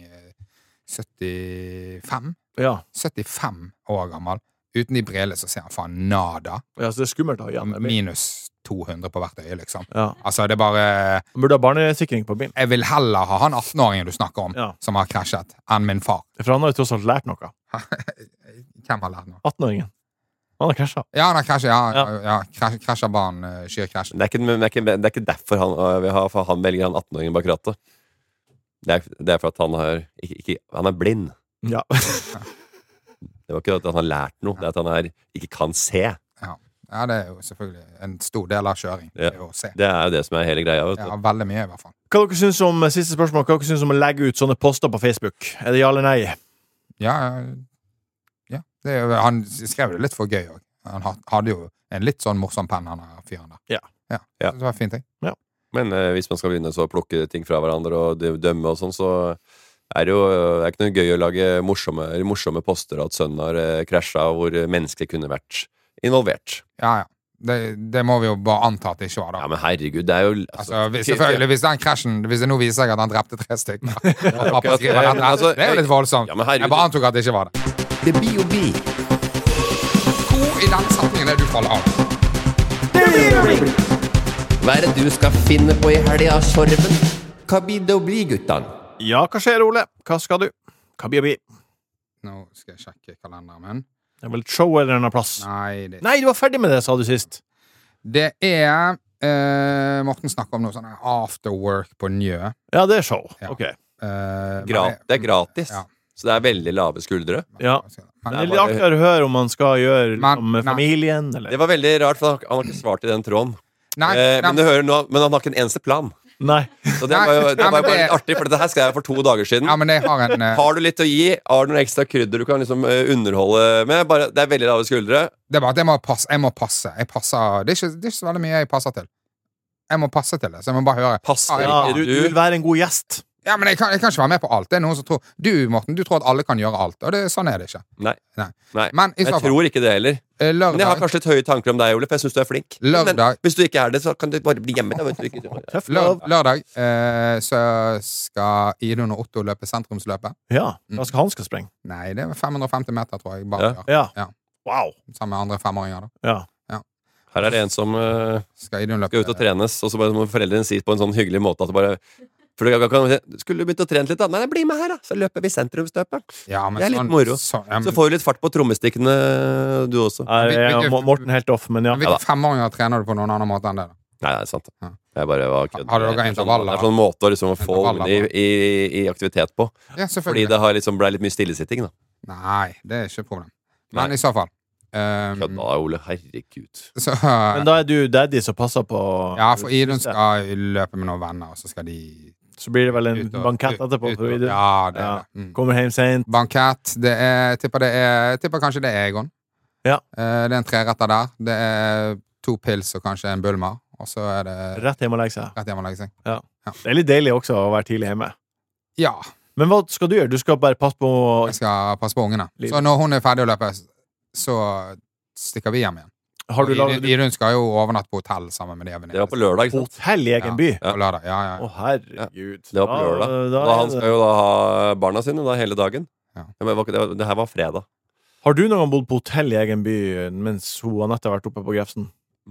[SPEAKER 4] 75
[SPEAKER 2] Ja.
[SPEAKER 4] 75 år gammel. Uten de brillene så ser han faen nada.
[SPEAKER 2] Ja, så det er skummelt å ha igjen.
[SPEAKER 4] Minus 200 på hvert øye, liksom.
[SPEAKER 2] Ja.
[SPEAKER 4] Altså, det er bare
[SPEAKER 2] Man burde ha barnesikring på bilen.
[SPEAKER 4] Jeg vil heller ha han 18-åringen du snakker om,
[SPEAKER 2] Ja.
[SPEAKER 4] som har krasjet, enn min far.
[SPEAKER 2] For han har jo tross alt lært noe.
[SPEAKER 4] Hvem har lært noe?
[SPEAKER 2] 18-åringen. Han har krasja.
[SPEAKER 4] Ja, han har krasjet. Ja. Krasjer barn, skyrkrasj.
[SPEAKER 3] Det er ikke derfor han velger han 18-åringen bak rattet. Det er for at han er blind.
[SPEAKER 2] Ja.
[SPEAKER 3] Det var ikke at han har lært noe, det er at han ikke kan se.
[SPEAKER 4] Ja, det er jo selvfølgelig en stor del av kjøring.
[SPEAKER 3] Ja.
[SPEAKER 4] Det er jo å se.
[SPEAKER 3] Det er jo det som er hele greia. Vet du.
[SPEAKER 4] Ja, veldig mye, i hvert fall.
[SPEAKER 2] Hva dere synes om siste spørsmål, hva dere synes om å legge ut sånne poster på Facebook? Er det ja eller nei?
[SPEAKER 4] Ja. Det er, han skrev det litt for gøy òg. Han hadde jo en litt sånn morsom penn, han der fyren der.
[SPEAKER 2] Ja.
[SPEAKER 4] Det var fint, jeg.
[SPEAKER 3] Men hvis man skal begynne så å plukke ting fra hverandre og dømme og sånn, så er det jo ikke noe gøy å lage morsomme poster av at sønnen har krasja, hvor mennesker kunne vært involvert.
[SPEAKER 4] Ja. Det må vi jo bare anta at det ikke var, da.
[SPEAKER 3] Ja, men herregud, det er jo
[SPEAKER 4] Selvfølgelig, hvis den krasjen Hvis det nå viser seg at han drepte 3 stykker og pappa skriver
[SPEAKER 3] Ja,
[SPEAKER 4] den,
[SPEAKER 3] men altså,
[SPEAKER 4] det er jo litt voldsomt.
[SPEAKER 3] Ja, men herregud.
[SPEAKER 4] Jeg bare antok at det ikke var det.
[SPEAKER 5] The B.O.B.
[SPEAKER 4] Hvor i den setningen er du faller av?
[SPEAKER 3] Hva det du skal finne på I helga, Sorven? Hva blir det å bli, guttan?
[SPEAKER 2] Ja, hva skjer, Ole? Hva skal du? Hva blir det?
[SPEAKER 4] Nå skal jeg sjekke kalenderen min.
[SPEAKER 2] Det er vel et show eller en plass?
[SPEAKER 4] Nei,
[SPEAKER 2] Du var ferdig med det, sa du sist.
[SPEAKER 4] det er Morten snakker om noe sånn after work på Njø.
[SPEAKER 2] Ja, det er show.
[SPEAKER 4] Ja.
[SPEAKER 2] Ok.
[SPEAKER 3] Det er gratis,
[SPEAKER 4] Ja.
[SPEAKER 3] så det er veldig lave skuldre.
[SPEAKER 2] Ja.
[SPEAKER 4] Men,
[SPEAKER 2] Det er litt artigere å høre om man skal gjøre
[SPEAKER 4] Men-
[SPEAKER 2] som med
[SPEAKER 4] nei.
[SPEAKER 2] familien,
[SPEAKER 3] Det
[SPEAKER 2] eller?
[SPEAKER 3] var veldig rart, for han har ikke svart I den tråden.
[SPEAKER 4] nei,
[SPEAKER 3] Men, du hører nå, men han har ikke en eneste plan.
[SPEAKER 2] Nei.
[SPEAKER 3] Så det
[SPEAKER 4] Nei,
[SPEAKER 3] var jo det
[SPEAKER 4] nei,
[SPEAKER 3] var
[SPEAKER 4] men
[SPEAKER 3] bare
[SPEAKER 4] det-
[SPEAKER 3] litt artig, for dette her skrev jeg for 2 dager siden.
[SPEAKER 4] ja, men jeg har en
[SPEAKER 3] Har du litt å gi? Har du noen ekstra krydder du kan liksom underholde med? Bare, det er veldig lave skuldre.
[SPEAKER 4] Det er bare at jeg må passe. Jeg passer det er ikke så veldig mye jeg passer til. Jeg må passe til det, så jeg må bare høre.
[SPEAKER 3] Passer
[SPEAKER 2] Ja,
[SPEAKER 3] ikke
[SPEAKER 2] du vil være en god gjest.
[SPEAKER 4] Ja, men jeg kan ikke være med på alt. Det er noen som tror Du, Morten, du tror at alle kan gjøre alt, og sånn er det ikke.
[SPEAKER 3] Nei.
[SPEAKER 4] Nei.
[SPEAKER 3] Nei.
[SPEAKER 4] Men i
[SPEAKER 3] Jeg
[SPEAKER 4] så fall
[SPEAKER 3] tror ikke det heller. Men jeg har
[SPEAKER 4] lørdag,
[SPEAKER 3] kanskje litt høye tanker om deg, Ole, for jeg syns du er flink.
[SPEAKER 4] Lørdag.
[SPEAKER 3] Men hvis du ikke er det, så kan du bare bli hjemme. Da, vet du ikke.
[SPEAKER 2] Tøff lov.
[SPEAKER 4] lørdag så skal Idun og Otto løpe sentrumsløpet.
[SPEAKER 2] Ja, da skal han skal sprenge.
[SPEAKER 4] Nei, det er 550 meter, tror jeg. Bare gjør.
[SPEAKER 2] Ja.
[SPEAKER 4] Ja.
[SPEAKER 2] Wow.
[SPEAKER 4] Sammen med andre femåringer. Da.
[SPEAKER 2] Ja.
[SPEAKER 3] Her er det en som
[SPEAKER 4] Skal Idun løpe
[SPEAKER 3] skal ut og trenes, og så bare må foreldrene si på en sånn hyggelig måte at det bare for du kan, skulle du begynt å trene litt, da? Nei, bli med her, da! Så løper vi sentrumsløpet.
[SPEAKER 4] Ja, men
[SPEAKER 3] Det er litt
[SPEAKER 4] sånn-
[SPEAKER 3] moro.
[SPEAKER 4] ja,
[SPEAKER 3] Så får du litt fart på trommestikkene, du også.
[SPEAKER 2] Morten helt off, men ja.
[SPEAKER 4] men hvilke femåringer trener du på noen annen måte enn det? da?
[SPEAKER 3] Nei, det er sant.
[SPEAKER 4] Ja.
[SPEAKER 3] Jeg bare var kødd.
[SPEAKER 4] Har dere
[SPEAKER 3] Det er
[SPEAKER 4] intervaller?
[SPEAKER 3] Det er sånn måte å liksom få
[SPEAKER 4] Intervaller,
[SPEAKER 3] ungene i aktivitet på.
[SPEAKER 4] Ja,
[SPEAKER 3] Fordi
[SPEAKER 4] selvfølgelig.
[SPEAKER 3] det har liksom ble litt mye stillesitting, da.
[SPEAKER 4] Nei, det er ikke et problem. Men
[SPEAKER 3] Nei.
[SPEAKER 4] i så fall
[SPEAKER 3] Kødda, Ole. Herregud.
[SPEAKER 4] så,
[SPEAKER 2] Men da er du daddy som passer på.
[SPEAKER 4] Ja, for Idun skal løpe med noen venner, og så skal de
[SPEAKER 2] Så blir det vel en
[SPEAKER 4] ut og-
[SPEAKER 2] bankett
[SPEAKER 4] ut-
[SPEAKER 2] etterpå.
[SPEAKER 4] ut
[SPEAKER 2] for
[SPEAKER 4] og-
[SPEAKER 2] Idun.
[SPEAKER 4] Ja, det
[SPEAKER 2] Ja.
[SPEAKER 4] er det.
[SPEAKER 2] Kommer hjem sent.
[SPEAKER 4] Bankett. Jeg tipper kanskje det er Egon.
[SPEAKER 2] Ja.
[SPEAKER 4] Det er en treretter der. Det er 2 pils og kanskje en bulmar. Og så er det
[SPEAKER 2] Rett hjem og legge seg.
[SPEAKER 4] rett hjem og legge seg.
[SPEAKER 2] Det er litt deilig også å være tidlig hjemme.
[SPEAKER 4] Ja.
[SPEAKER 2] Men hva skal du gjøre? Du skal bare passe på
[SPEAKER 4] Jeg skal passe på ungene.
[SPEAKER 2] Liv.
[SPEAKER 4] Så når hun er ferdig å løpe, så stikker vi hjem igjen.
[SPEAKER 2] Har du laget
[SPEAKER 4] Idun skal jo overnatte på hotell sammen med de
[SPEAKER 3] Det var på lørdag, ikke sant?
[SPEAKER 2] hotell i egen by?
[SPEAKER 3] Ja.
[SPEAKER 4] På lørdag. Ja.
[SPEAKER 2] Å, herregud.
[SPEAKER 3] Det var på lørdag.
[SPEAKER 2] Da
[SPEAKER 3] Da
[SPEAKER 2] er
[SPEAKER 3] han
[SPEAKER 2] det-
[SPEAKER 3] skal jo da ha barna sine da hele dagen.
[SPEAKER 4] Ja.
[SPEAKER 3] Men det her var fredag.
[SPEAKER 2] Har du noen gang bodd på hotell i egen by mens hun Anette har vært oppe på Grefsen?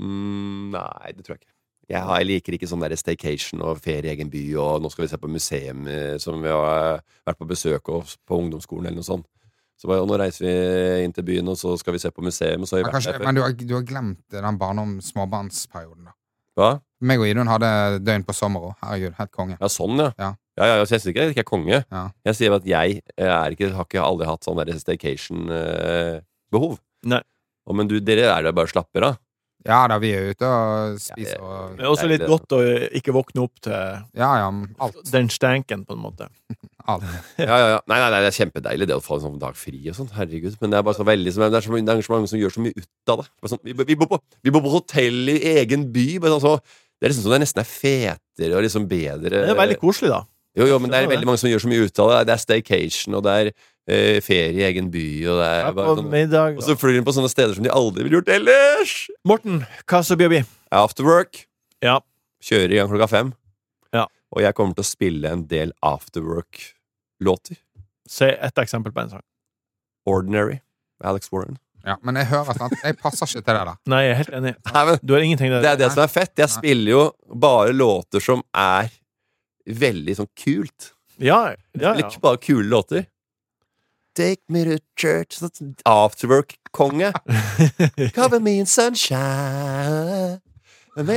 [SPEAKER 3] Nei, det tror jeg ikke. Jeg liker ikke sånn der staycation og ferie i egen by, og nå skal vi se på museum som vi har vært på besøk hos på ungdomsskolen, eller noe sånt. Så bare, nå reiser vi inn til byen, og så skal vi se på museum. Og så har vi
[SPEAKER 4] Men,
[SPEAKER 3] vært
[SPEAKER 4] kanskje,
[SPEAKER 3] der før.
[SPEAKER 4] men du har glemt den småbarnsperioden, da.
[SPEAKER 3] Hva?
[SPEAKER 4] Meg og Idun hadde døgn på Sommero. Herregud, helt konge.
[SPEAKER 3] Ja, sånn, ja.
[SPEAKER 4] Ja.
[SPEAKER 3] Ja, så jeg sier ikke at jeg ikke er konge.
[SPEAKER 4] Ja.
[SPEAKER 3] Jeg sier at jeg har ikke aldri hatt sånn der staycation-behov.
[SPEAKER 2] Nei.
[SPEAKER 3] Men dere er der bare slapper av.
[SPEAKER 4] Ja da, vi er ute og spiser og
[SPEAKER 2] Det er også litt godt å ikke våkne opp til
[SPEAKER 4] Ja, alt.
[SPEAKER 2] den stenken, på en måte.
[SPEAKER 4] alt.
[SPEAKER 3] Ja. Nei, det er kjempedeilig det å få en sånn dag fri og sånn. Herregud. Men det er bare så veldig det er så mange som gjør så mye ut av det. Bare sånn, vi bor på hotell i egen by. Bare sånn, så, det er liksom sånn det nesten er fetere og liksom bedre.
[SPEAKER 2] Det er veldig koselig, da.
[SPEAKER 3] Jo, men det er veldig mange som gjør så mye ut av det. Det er staycation, og det er ferie i egen by, og det er
[SPEAKER 2] På
[SPEAKER 3] bare sånn,
[SPEAKER 2] middag.
[SPEAKER 3] og så flyr de på sånne steder som de aldri ville gjort ellers.
[SPEAKER 2] Morten, hva så blir det?
[SPEAKER 3] After work.
[SPEAKER 2] Ja.
[SPEAKER 3] Kjører i gang klokka 5.
[SPEAKER 2] Ja.
[SPEAKER 3] Og jeg kommer til å spille en del after work-låter.
[SPEAKER 2] Se et eksempel på en sang.
[SPEAKER 3] Ordinary. Alex Warren.
[SPEAKER 4] Ja, men jeg hører at jeg passer ikke til det der.
[SPEAKER 2] Nei, jeg er helt enig.
[SPEAKER 3] Nei, men
[SPEAKER 2] Du har ingenting der.
[SPEAKER 3] det er det som er fett. Jeg spiller jo bare låter som er veldig sånn kult.
[SPEAKER 2] Ja.
[SPEAKER 3] Ikke bare kule låter. Take me to church. Sånn afterwork-konge. Cover me in sunshine.
[SPEAKER 2] Det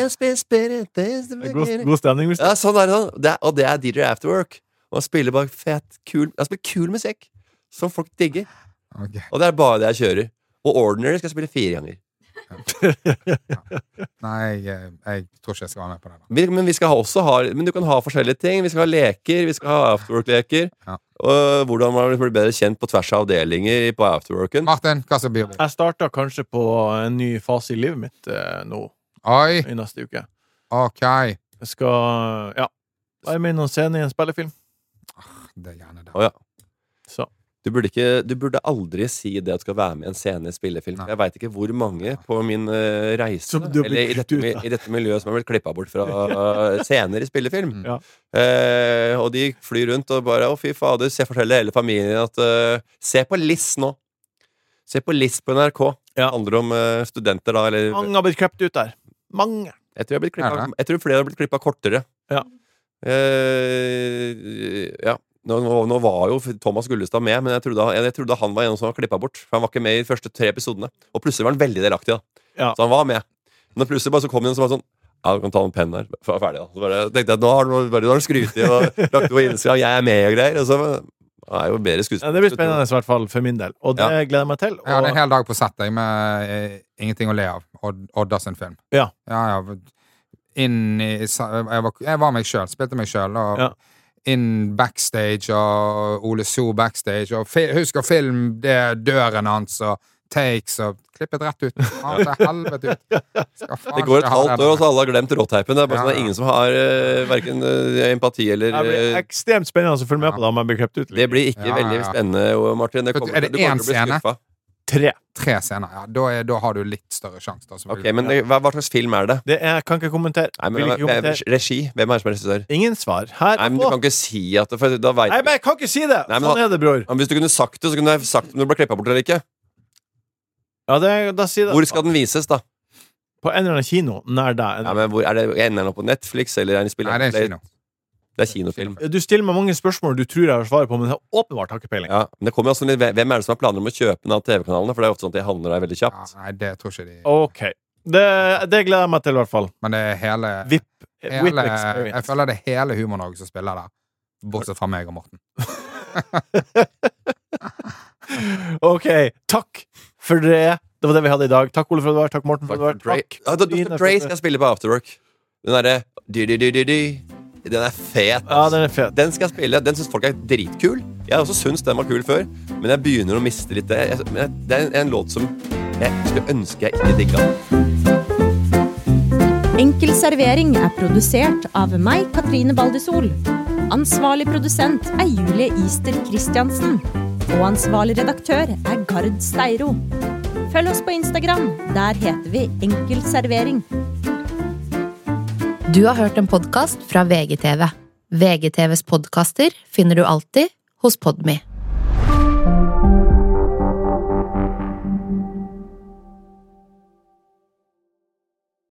[SPEAKER 2] er god stemning. Hvis
[SPEAKER 3] Ja, sånn er det sånn. Og det er DJ Afterwork. Og han spiller bare fett, kul Han spiller kul musikk som folk digger.
[SPEAKER 4] Ok.
[SPEAKER 3] Og det er bare det jeg kjører. Og Ordinary skal jeg spille 4 ganger.
[SPEAKER 4] Nei, jeg tror ikke jeg skal være med på det. Da.
[SPEAKER 3] Men vi skal også ha Men du kan ha forskjellige ting. Vi skal ha leker, vi skal ha afterwork-leker.
[SPEAKER 4] Ja.
[SPEAKER 3] Og hvordan man blir bedre kjent på tvers av avdelinger på afterworken.
[SPEAKER 4] Martin, hva så blir det?
[SPEAKER 2] Jeg starta kanskje på en ny fase i livet mitt nå
[SPEAKER 4] Oi,
[SPEAKER 2] i neste uke.
[SPEAKER 4] ok.
[SPEAKER 2] Jeg skal være med i noen scener i en spillefilm.
[SPEAKER 4] Det er gjerne det.
[SPEAKER 3] Å ja.
[SPEAKER 2] Så
[SPEAKER 3] Du burde aldri si det at du skal være med i en scene i spillefilm.
[SPEAKER 4] Nei.
[SPEAKER 3] Jeg veit ikke hvor mange på min reise
[SPEAKER 2] Som du har blitt
[SPEAKER 3] eller
[SPEAKER 2] kutt ut av.
[SPEAKER 3] i dette miljøet som har blitt klippa bort fra scener i spillefilm.
[SPEAKER 2] Ja.
[SPEAKER 3] Og de flyr rundt og bare 'Å, fy fader', så jeg forteller hele familien at se på Liss nå. Se på Liss på NRK.
[SPEAKER 2] Ja.
[SPEAKER 3] Det handler om studenter, da, eller
[SPEAKER 2] mange har blitt klippet ut der. Mange.
[SPEAKER 3] Jeg tror
[SPEAKER 4] Er
[SPEAKER 3] jeg tror flere har blitt klippet kortere.
[SPEAKER 2] Ja.
[SPEAKER 3] Ja. Nå var jo Thomas Gullestad med, men jeg trodde han var en som var klippet bort. For han var ikke med i de første 3 episodene. Og plutselig var han veldig delaktig da.
[SPEAKER 2] Ja.
[SPEAKER 3] Så han var med. Men plutselig bare så kom det en som var sånn, ja, du kan ta en penn her. Så var jeg ferdig da. Så bare tenkte jeg, nå har du skrytt i og lagt på Instagram, jeg er med og greier. Og så det er jo bedre skuespill.
[SPEAKER 2] Ja, det blir spennende i hvert fall for min del. Og det gleder jeg meg til.
[SPEAKER 4] Jeg hadde en hel dag på sett med ingenting å le av. Odda sin film.
[SPEAKER 2] Ja.
[SPEAKER 4] Jeg var meg selv, spilte meg selv, og inn backstage, og Ole So backstage, og husker film, det døren hans, og takes, og klippet rett ut. Det helvete ut.
[SPEAKER 3] Det går et halvt år, og så alle har glemt råteipen. Det er bare sånn, det er ingen som har hverken empati eller...
[SPEAKER 2] Det blir ekstremt spennende å følge med på da, om jeg blir klippet ut litt.
[SPEAKER 3] Det blir ikke veldig spennende, Martin.
[SPEAKER 4] Er det en scene?
[SPEAKER 2] 3
[SPEAKER 4] scener, ja. Da har du litt større sjanse.
[SPEAKER 3] Ok, men hva slags film er det?
[SPEAKER 2] Det kan ikke kommentere.
[SPEAKER 3] Regi? Hvem er som er regissør?
[SPEAKER 2] Ingen svar. Her.
[SPEAKER 3] Nei, men du kan ikke si at det, for da vet
[SPEAKER 2] Nei, men jeg kan ikke si det!
[SPEAKER 3] Nei, men
[SPEAKER 2] sånn er det, bror.
[SPEAKER 3] Hvis du kunne sagt det, så kunne jeg sagt om du ble klippet bort eller ikke.
[SPEAKER 2] Ja, da sier det.
[SPEAKER 3] Hvor skal den vises, da?
[SPEAKER 2] På en eller annen kino, nær deg.
[SPEAKER 3] Ja, men er det ender på Netflix, eller er det spiller?
[SPEAKER 4] Nei, det er kino.
[SPEAKER 3] Det er kinofilm.
[SPEAKER 2] Du stiller meg mange spørsmål du tror jeg har svaret på, men jeg har åpenbart ikke peiling.
[SPEAKER 3] Ja, men det kommer også litt, hvem er det som har planer om å kjøpe den av TV-kanalene? For det er ofte sånn at de handler der veldig kjapt.
[SPEAKER 4] Nei, det tror ikke de.
[SPEAKER 2] Ok. Det gleder jeg meg til, i hvert fall.
[SPEAKER 4] Men det er hele
[SPEAKER 2] VIP experience.
[SPEAKER 4] Jeg føler det er hele Humor-Norge som spiller der. Bortsett fra meg og Morten.
[SPEAKER 2] Ok, takk for det. Det var det vi hadde i dag. Takk, Ole, for at du var. Takk, Morten, for at du var. Takk.
[SPEAKER 3] Dr. Dre skal spille på Afterwork. Den derre den er fet.
[SPEAKER 2] Ja, den er fet.
[SPEAKER 3] Den skal jeg spille. Den synes folk er dritkul. Jeg har også syntes den var kul før, men jeg begynner å miste litt det. Det er en låt som jeg skulle ønske jeg ikke digget.
[SPEAKER 6] Enkel servering er produsert av meg, Katrine Baldisol. Ansvarlig produsent er Julie Ister Christiansen. Og ansvarlig redaktør er Gard Steiro. Følg oss på Instagram. Der heter vi Enkel servering.
[SPEAKER 1] Du har hørt en podcast fra VGTV. VGTVs podcaster finner du alltid hos Podme.